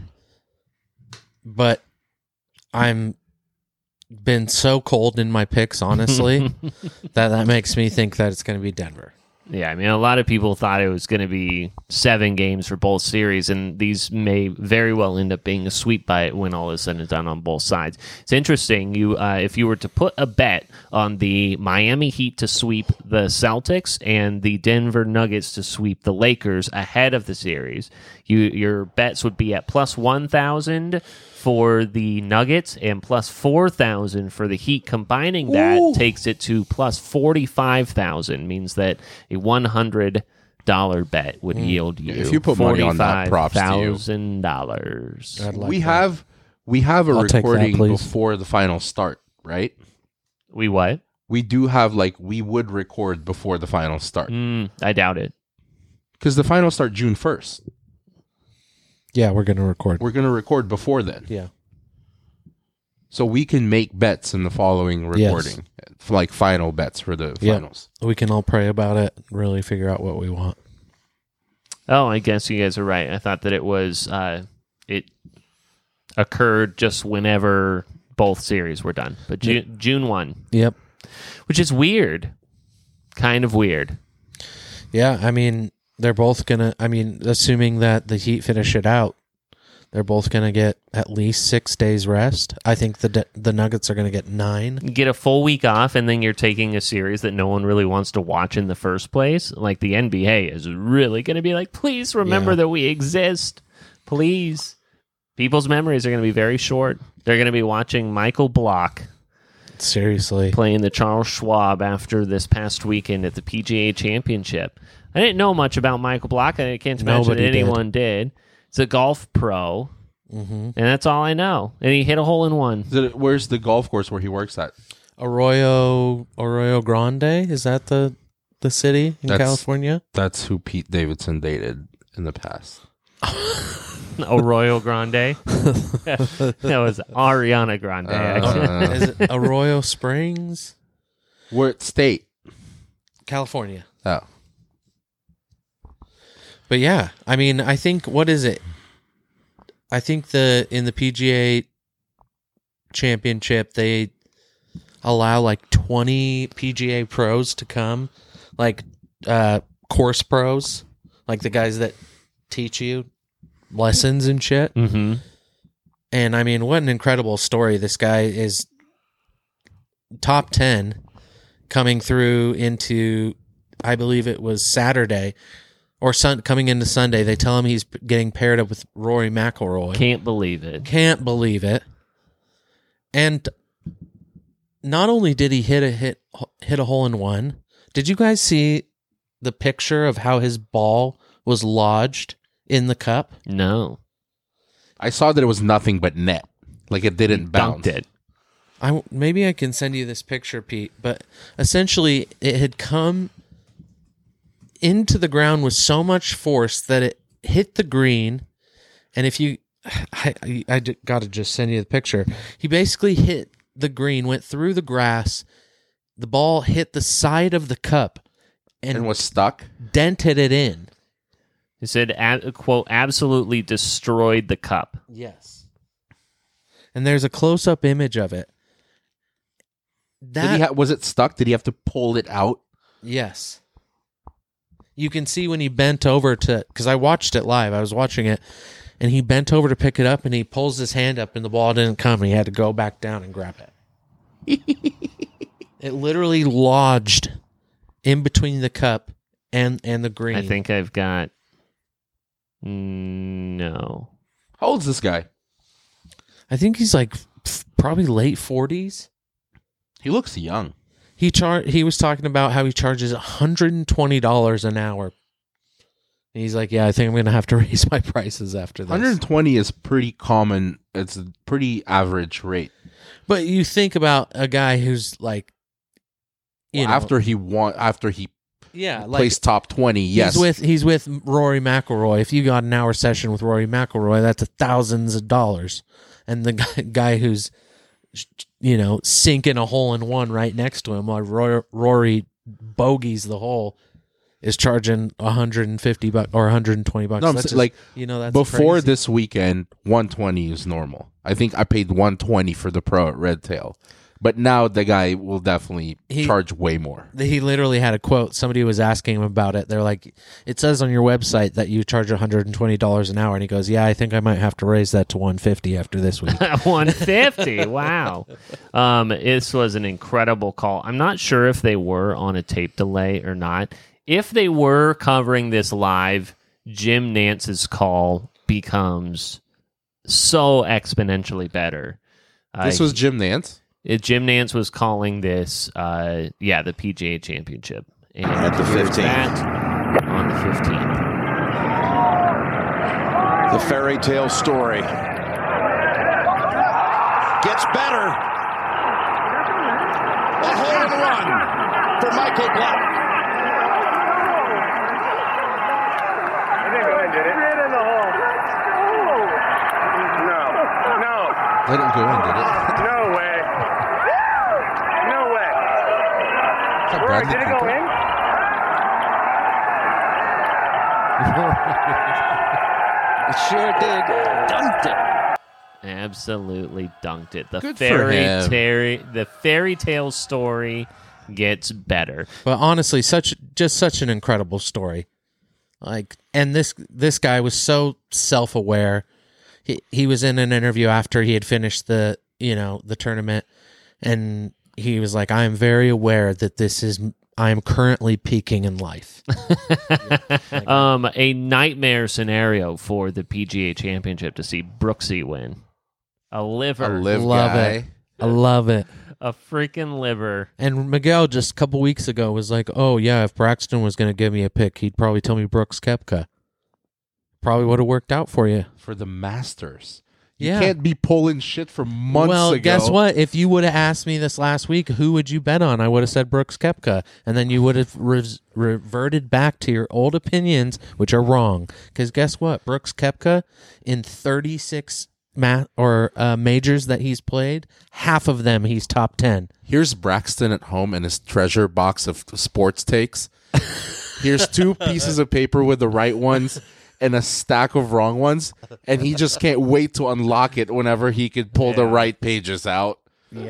Speaker 1: but I'm been so cold in my picks, honestly, that makes me think that it's going to be Denver.
Speaker 2: Yeah, I mean, a lot of people thought it was going to be 7 games for both series, and these may very well end up being a sweep by when all is said and done on both sides. It's interesting. If you were to put a bet on the Miami Heat to sweep the Celtics and the Denver Nuggets to sweep the Lakers ahead of the series, your bets would be at plus 1,000 for the Nuggets and plus 4,000 for the Heat. Combining that takes it to plus 45,000, means that a $100 bet would yield you.
Speaker 3: If you put money on that, props to you.
Speaker 2: $45,000.
Speaker 3: Like we have a recording before the finals start, right?
Speaker 2: We what?
Speaker 3: We do have we would record before the finals start.
Speaker 2: I doubt it.
Speaker 3: Because the finals start June 1st.
Speaker 1: Yeah, we're going to record.
Speaker 3: We're going to record before then.
Speaker 1: Yeah.
Speaker 3: So we can make bets in the following recording, like final bets for the finals.
Speaker 1: We can all pray about it, really figure out what we want.
Speaker 2: Oh, I guess you guys are right. I thought that it was, it occurred just whenever both series were done. But June 1.
Speaker 1: Yep.
Speaker 2: Which is weird. Kind of weird.
Speaker 1: Yeah, I mean, they're both going to, assuming that the Heat finish it out, they're both going to get at least 6 days rest. I think the Nuggets are going to get 9.
Speaker 2: You get a full week off, and then you're taking a series that no one really wants to watch in the first place. Like, the NBA is really going to be like, please remember that we exist. Please. People's memories are going to be very short. They're going to be watching Michael Block.
Speaker 1: Seriously.
Speaker 2: Playing the Charles Schwab after this past weekend at the PGA Championship. I didn't know much about Michael Block. I can't imagine that anyone did. He's a golf pro, and that's all I know. And he hit a hole-in-one.
Speaker 3: Where's the golf course where he works at?
Speaker 1: Arroyo Grande? Is that the city in California?
Speaker 3: That's who Pete Davidson dated in the past.
Speaker 2: Arroyo Grande? That was Ariana Grande, actually.
Speaker 1: Is it Arroyo Springs?
Speaker 3: What state?
Speaker 1: California.
Speaker 3: Oh.
Speaker 1: But yeah, I mean, I think, what is it? I think in the PGA Championship, they allow 20 PGA pros to come, course pros, like the guys that teach you lessons and shit.
Speaker 2: Mm-hmm.
Speaker 1: And I mean, what an incredible story. This guy is top 10 coming through into, I believe it was Saturday. Or coming into Sunday, they tell him he's getting paired up with Rory McIlroy.
Speaker 2: Can't believe it.
Speaker 1: Can't believe it. And not only did he hit a hole-in-one, did you guys see the picture of how his ball was lodged in the cup?
Speaker 2: No.
Speaker 3: I saw that it was nothing but net. Like it didn't bounce.
Speaker 2: Dunked it.
Speaker 1: Maybe I can send you this picture, Pete. But essentially, it had come into the ground with so much force that it hit the green. And if you, I got to just send you the picture. He basically hit the green, went through the grass. The ball hit the side of the cup
Speaker 3: and was stuck,
Speaker 1: dented it in.
Speaker 2: He said, quote, absolutely destroyed the cup.
Speaker 1: Yes. And there's a close-up image of it.
Speaker 3: Was it stuck? Did he have to pull it out?
Speaker 1: Yes. You can see when he bent over because I watched it live. I was watching it, and he bent over to pick it up, and he pulls his hand up, and the ball didn't come, and he had to go back down and grab it. It literally lodged in between the cup and the green.
Speaker 2: I think I've got... No.
Speaker 3: How old's this guy?
Speaker 1: I think he's probably late 40s.
Speaker 3: He looks young.
Speaker 1: He was talking about how he charges $120 an hour. And he's like, yeah, I think I'm going to have to raise my prices after this.
Speaker 3: 120 is pretty common. It's a pretty average rate.
Speaker 1: But you think about a guy who's
Speaker 3: after he placed top 20. Yes,
Speaker 1: he's with Rory McIlroy. If you got an hour session with Rory McIlroy, that's thousands of dollars. And the guy who's sinking a hole in one right next to him while Rory bogeys the hole is charging $150 or $120.
Speaker 3: No,
Speaker 1: that's
Speaker 3: that's before crazy. This weekend, 120 is normal. I think I paid 120 for the pro at Red Tail. But now the guy will definitely charge way more.
Speaker 1: He literally had a quote. Somebody was asking him about it. They're like, it says on your website that you charge $120 an hour. And he goes, yeah, I think I might have to raise that to $150 after this week.
Speaker 2: $150? Wow. This was an incredible call. I'm not sure if they were on a tape delay or not. If they were covering this live, Jim Nance's call becomes so exponentially better.
Speaker 3: This was Jim Nance?
Speaker 2: Jim Nance was calling this, the PGA Championship. And
Speaker 14: at the 15th.
Speaker 2: On the 15th.
Speaker 14: The fairy tale story gets better. A hole in one for Michael Block.
Speaker 15: I think I did it. Straight in the hole. No.
Speaker 3: Let him go in, did it?
Speaker 15: No way. Rory, did it go in?
Speaker 10: It sure did. Dunked it.
Speaker 2: Absolutely dunked it. The
Speaker 3: Good for him.
Speaker 2: The fairy tale story gets better.
Speaker 1: But honestly, such an incredible story. And this guy was so self-aware. He was in an interview after he had finished the tournament, and he was like, I am very aware that I am currently peaking in life.
Speaker 2: A nightmare scenario for the PGA Championship to see Brooksy win. A liver.
Speaker 1: Love it. I love it.
Speaker 2: A freaking liver.
Speaker 1: And Miguel just a couple weeks ago was like, oh yeah, if Braxton was going to give me a pick, he'd probably tell me Brooks Koepka. Probably would have worked out for you.
Speaker 3: For the Masters. You can't be pulling shit from months ago.
Speaker 1: Well, guess what? If you would have asked me this last week, who would you bet on? I would have said Brooks Koepka. And then you would have reverted back to your old opinions, which are wrong. Because guess what? Brooks Koepka, in 36 majors that he's played, half of them he's top 10.
Speaker 3: Here's Braxton at home and his treasure box of sports takes. Here's 2 pieces of paper with the right ones and a stack of wrong ones, and he just can't wait to unlock it whenever he could pull the right pages out.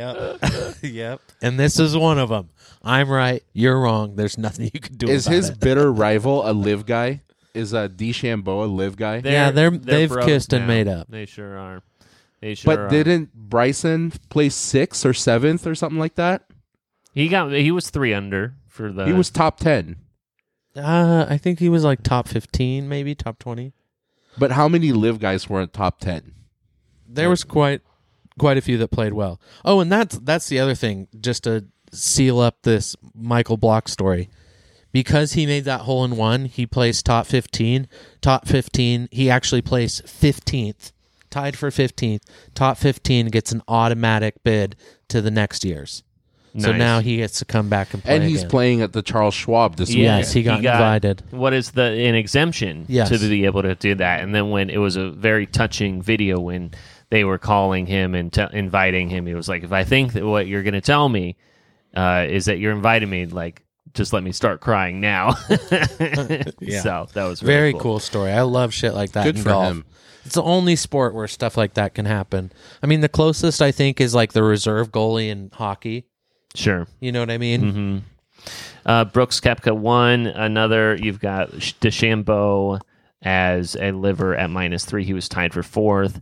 Speaker 1: Yep. And this is one of them. I'm right, you're wrong. There's nothing you can do about it.
Speaker 3: Is his bitter rival a live guy? Is DeChambeau a live guy?
Speaker 1: They've kissed and made up.
Speaker 2: They sure are.
Speaker 3: But didn't Bryson play 6th or 7th or something like that?
Speaker 2: He was 3 under for the.
Speaker 3: He was top 10.
Speaker 1: I think he was like top 15, maybe top 20.
Speaker 3: But how many live guys were in top 10?
Speaker 1: There was quite a few that played well. Oh, and that's the other thing, just to seal up this Michael Block story. Because he made that hole in one, he placed top 15. Top 15, he actually placed 15th, tied for 15th. Top 15 gets an automatic bid to the next year's. So now he gets to come back and play
Speaker 3: And he's
Speaker 1: again.
Speaker 3: playing at the Charles Schwab this week.
Speaker 1: Yes, he got invited.
Speaker 2: What is an exemption to be able to do that? And then when it was a very touching video when they were calling him and inviting him, he was like, if I think that what you're going to tell me is that you're inviting me, like, just let me start crying now.
Speaker 1: Yeah.
Speaker 2: So that was
Speaker 1: very cool story. I love shit like that.
Speaker 3: Good
Speaker 1: in
Speaker 3: for
Speaker 1: golf.
Speaker 3: him.
Speaker 1: It's the only sport where stuff like that can happen. I mean, the closest I think is like the reserve goalie in hockey.
Speaker 2: Sure.
Speaker 1: You know what I mean?
Speaker 2: Mm-hmm. Brooks Koepka won. Another, you've got DeChambeau as a liver at -3. He was tied for 4th.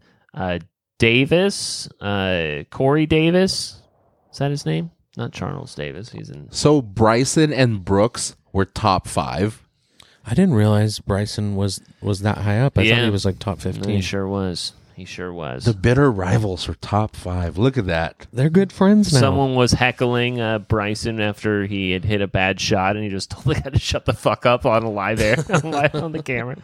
Speaker 2: Davis, Corey Davis, is that his name? Not Charles Davis. He's in.
Speaker 3: So Bryson and Brooks were top 5.
Speaker 1: I didn't realize Bryson was that high up. I thought he was like top 15.
Speaker 2: No, he sure was.
Speaker 3: The bitter rivals were top 5. Look at that.
Speaker 1: They're good friends now.
Speaker 2: Someone was heckling Bryson after he had hit a bad shot, and he just told the guy to shut the fuck up on a live air, live on the camera.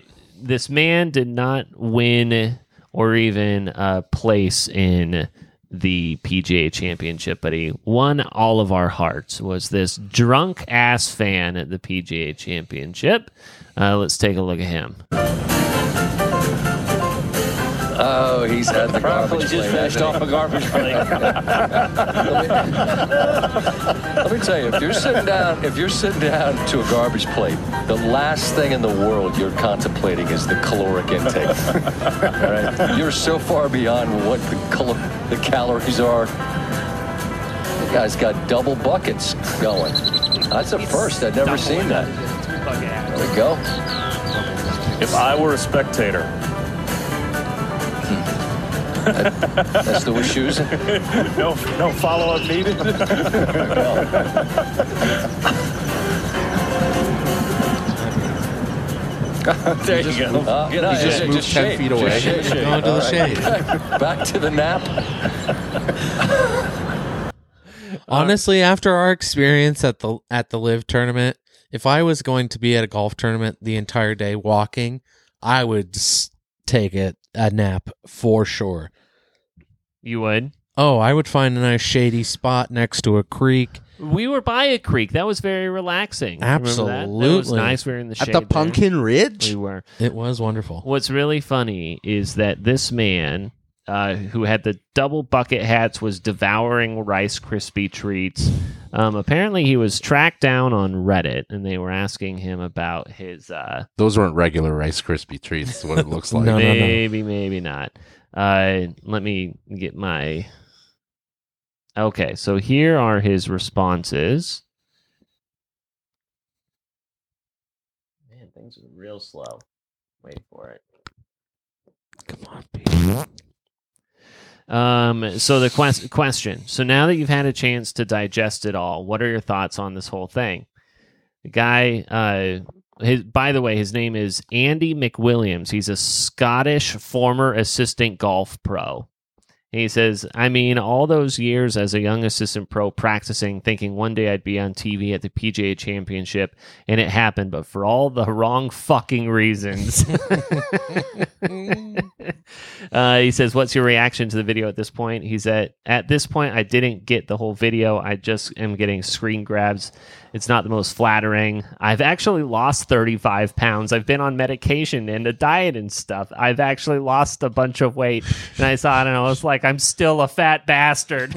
Speaker 2: This man did not win or even place in the PGA Championship, but he won all of our hearts. Was this drunk ass fan at the PGA Championship? Let's take a look at him.
Speaker 16: Oh, he's had the garbage
Speaker 17: just
Speaker 16: plate.
Speaker 17: finished off a garbage plate.
Speaker 16: Let me tell you, if you're sitting down to a garbage plate, the last thing in the world you're contemplating is the caloric intake. All right? You're so far beyond what the calories are. The guy's got double buckets going. That's a first. I've never seen that. There we go.
Speaker 17: If I were a spectator.
Speaker 16: That's the shoes.
Speaker 17: No follow-up needed. There you go.
Speaker 3: He just moved 10 feet away.
Speaker 1: Going to the shade.
Speaker 16: Back to the nap.
Speaker 1: Honestly, after our experience at the LIV tournament, if I was going to be at a golf tournament the entire day walking, I would take a nap for sure.
Speaker 2: You would?
Speaker 1: Oh, I would find a nice shady spot next to a creek.
Speaker 2: We were by a creek. That was very relaxing.
Speaker 1: Absolutely.
Speaker 2: Remember that? That was nice. We were in the shade
Speaker 3: At the Pumpkin Ridge?
Speaker 2: We were.
Speaker 1: It was wonderful.
Speaker 2: What's really funny is that this man who had the double bucket hats was devouring Rice Krispie treats. Apparently he was tracked down on Reddit, and they were asking him about his...
Speaker 3: Those weren't regular Rice Krispie treats, is what it looks like.
Speaker 2: Maybe not. Let me get my... Okay, so here are his responses. Man, things are real slow. Wait for it.
Speaker 1: Come on, people.
Speaker 2: So the question. So now that you've had a chance to digest it all, what are your thoughts on this whole thing? The guy, by the way, his name is Andy McWilliams. He's a Scottish former assistant golf pro. He says, I mean, all those years as a young assistant pro practicing, thinking one day I'd be on TV at the PGA Championship, and it happened, but for all the wrong fucking reasons. He says, what's your reaction to the video at this point? He said, at this point, I didn't get the whole video. I just am getting screen grabs. It's not the most flattering. I've actually lost 35 pounds. I've been on medication and a diet and stuff. I've actually lost a bunch of weight. And I saw it and I was like, I'm still a fat bastard.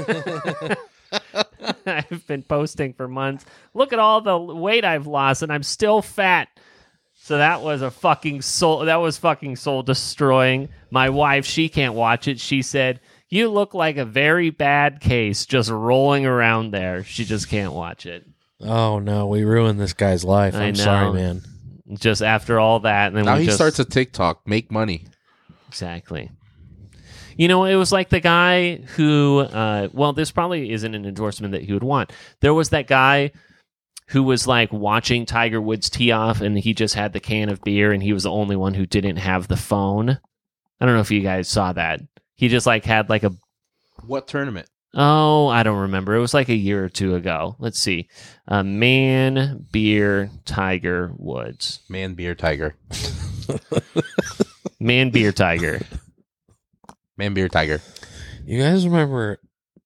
Speaker 2: I've been posting for months. Look at all the weight I've lost and I'm still fat. So that was fucking soul destroying. My wife, she can't watch it. She said, you look like a very bad case just rolling around there. She just can't watch it.
Speaker 1: Oh no, we ruined this guy's life. I'm sorry, man.
Speaker 2: Just after all that, and then
Speaker 3: now he starts a TikTok, make money.
Speaker 2: Exactly. You know, it was like the guy who, well, this probably isn't an endorsement that he would want. There was that guy who was like watching Tiger Woods tee off, and he just had the can of beer, and he was the only one who didn't have the phone. I don't know if you guys saw that. He just like had like a...
Speaker 3: What tournament?
Speaker 2: Oh, I don't remember. It was like a year or two ago. Let's see. Man, Beer, Tiger Woods.
Speaker 3: Man, Beer, Tiger.
Speaker 2: Man, Beer, Tiger.
Speaker 3: Man, Beer, Tiger.
Speaker 1: You guys remember...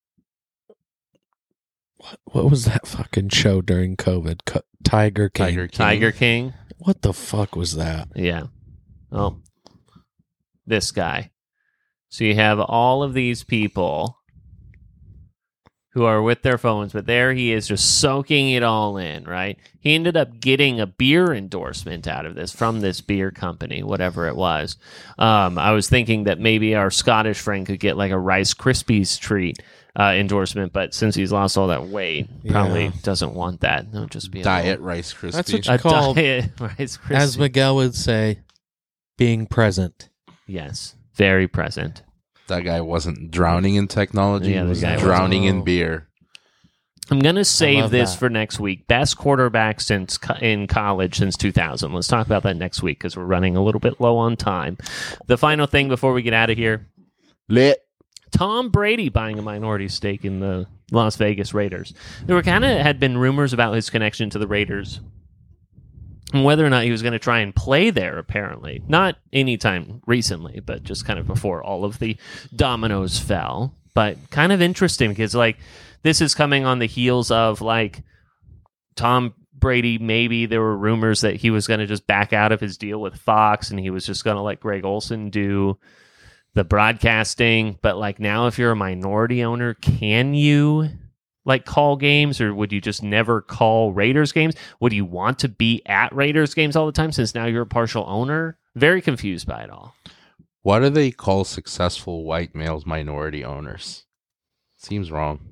Speaker 1: What was that fucking show during COVID? Tiger King.
Speaker 2: Tiger King.
Speaker 1: What the fuck was that?
Speaker 2: Yeah. Oh. This guy. So you have all of these people who are with their phones, but there he is just soaking it all in, right? He ended up getting a beer endorsement out of this from this beer company, whatever it was. I was thinking that maybe our Scottish friend could get like a Rice Krispies treat endorsement, but since he's lost all that weight, probably doesn't want that. It'll just be
Speaker 3: diet Rice Krispies.
Speaker 1: That's what you call,
Speaker 2: diet Rice Krispies.
Speaker 1: As Miguel would say, being present.
Speaker 2: Yes, very present.
Speaker 3: That guy wasn't drowning in technology.
Speaker 2: Yeah,
Speaker 3: he was drowning in beer.
Speaker 2: I'm going to save this for next week. Best quarterback in college since 2000. Let's talk about that next week because we're running a little bit low on time. The final thing before we get out of here. Tom Brady buying a minority stake in the Las Vegas Raiders. There had been rumors about his connection to the Raiders and whether or not he was going to try and play there, apparently. Not anytime recently, but just kind of before all of the dominoes fell. But kind of interesting because, like, this is coming on the heels of, like, Tom Brady, maybe there were rumors that he was going to just back out of his deal with Fox and he was just going to let Greg Olson do the broadcasting. But, like, now if you're a minority owner, can you, like, call games, or would you just never call Raiders games? Would you want to be at Raiders games all the time since now you're a partial owner? Very confused by it all.
Speaker 3: Why do they call successful white males minority owners? Seems wrong.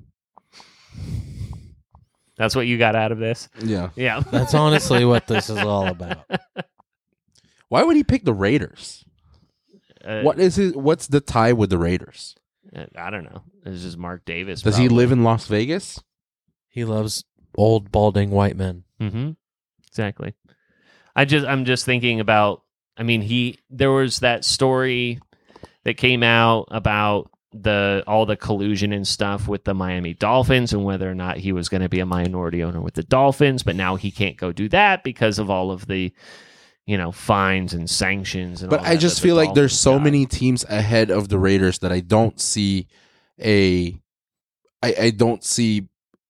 Speaker 2: That's what you got out of this?
Speaker 3: Yeah.
Speaker 2: Yeah.
Speaker 1: That's honestly what this is all about.
Speaker 3: Why would he pick the Raiders? What's the tie with the Raiders?
Speaker 2: I don't know. It's just Mark Davis.
Speaker 3: Does he live in Las Vegas?
Speaker 1: He loves old, balding white men.
Speaker 2: Mm-hmm. Exactly. I'm just thinking about, I mean, there was that story that came out about all the collusion and stuff with the Miami Dolphins and whether or not he was going to be a minority owner with the Dolphins, but now he can't go do that because of all of the, fines and sanctions. And
Speaker 3: but I just feel like there's so many teams ahead of the Raiders that I don't see I don't see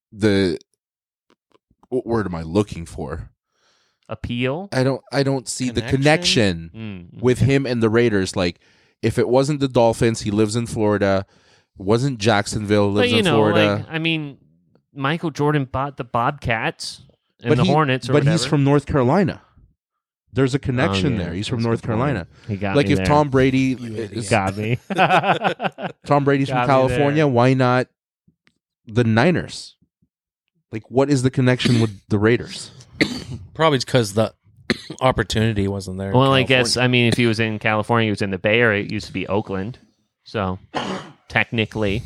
Speaker 3: what word am I looking for?
Speaker 2: Appeal?
Speaker 3: I don't see the connection with him and the Raiders. Like, if it wasn't the Dolphins, he lives in Florida. It wasn't Jacksonville, lives in Florida.
Speaker 2: Like, Michael Jordan bought the Bobcats and the Hornets,
Speaker 3: but he's from North Carolina. There's a connection there. He's from North Carolina.
Speaker 2: He got
Speaker 3: like
Speaker 2: me
Speaker 3: if
Speaker 2: there.
Speaker 3: Tom Brady
Speaker 2: got me.
Speaker 3: Tom Brady's from California. Why not the Niners? Like, what is the connection with the Raiders?
Speaker 1: Probably because the opportunity wasn't there.
Speaker 2: Well, I guess, if he was in California, he was in the Bay Area. It used to be Oakland. So, technically.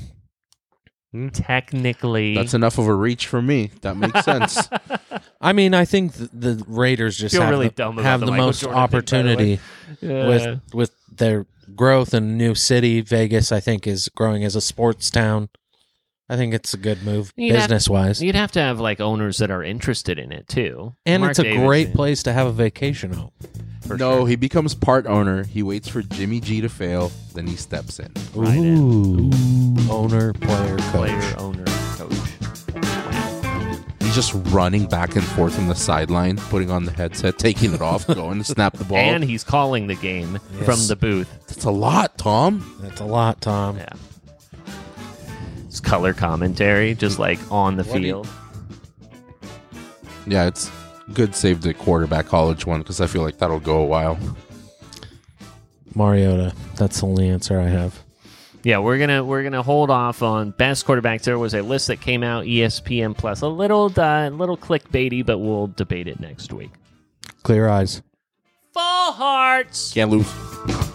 Speaker 3: That's enough of a reach for me. That makes sense.
Speaker 1: I think the Raiders just have the most
Speaker 2: Jordan
Speaker 1: opportunity with their growth in new city. Vegas, I think, is growing as a sports town. I think it's a good move business-wise.
Speaker 2: You'd have to have owners that are interested in it too,
Speaker 1: and
Speaker 2: Mark
Speaker 1: it's a
Speaker 2: Davis
Speaker 1: great place to have a vacation home.
Speaker 3: No, he becomes part owner. He waits for Jimmy G to fail, then he steps in.
Speaker 2: Right
Speaker 1: Ooh. Owner, player, coach.
Speaker 2: Player, owner, coach.
Speaker 3: He's just running back and forth from the sideline, putting on the headset, taking it off, going to snap the ball.
Speaker 2: And he's calling the game from the booth.
Speaker 3: That's a lot, Tom.
Speaker 2: Yeah. It's color commentary, just on the field.
Speaker 3: Yeah, it's good save the quarterback college one because I feel like that'll go a while.
Speaker 1: Mariota. That's the only answer I have.
Speaker 2: Yeah, we're gonna hold off on best quarterbacks. There was a list that came out, ESPN Plus, a little clickbaity, but we'll debate it next week.
Speaker 1: Clear eyes.
Speaker 2: Full hearts.
Speaker 3: Can't lose.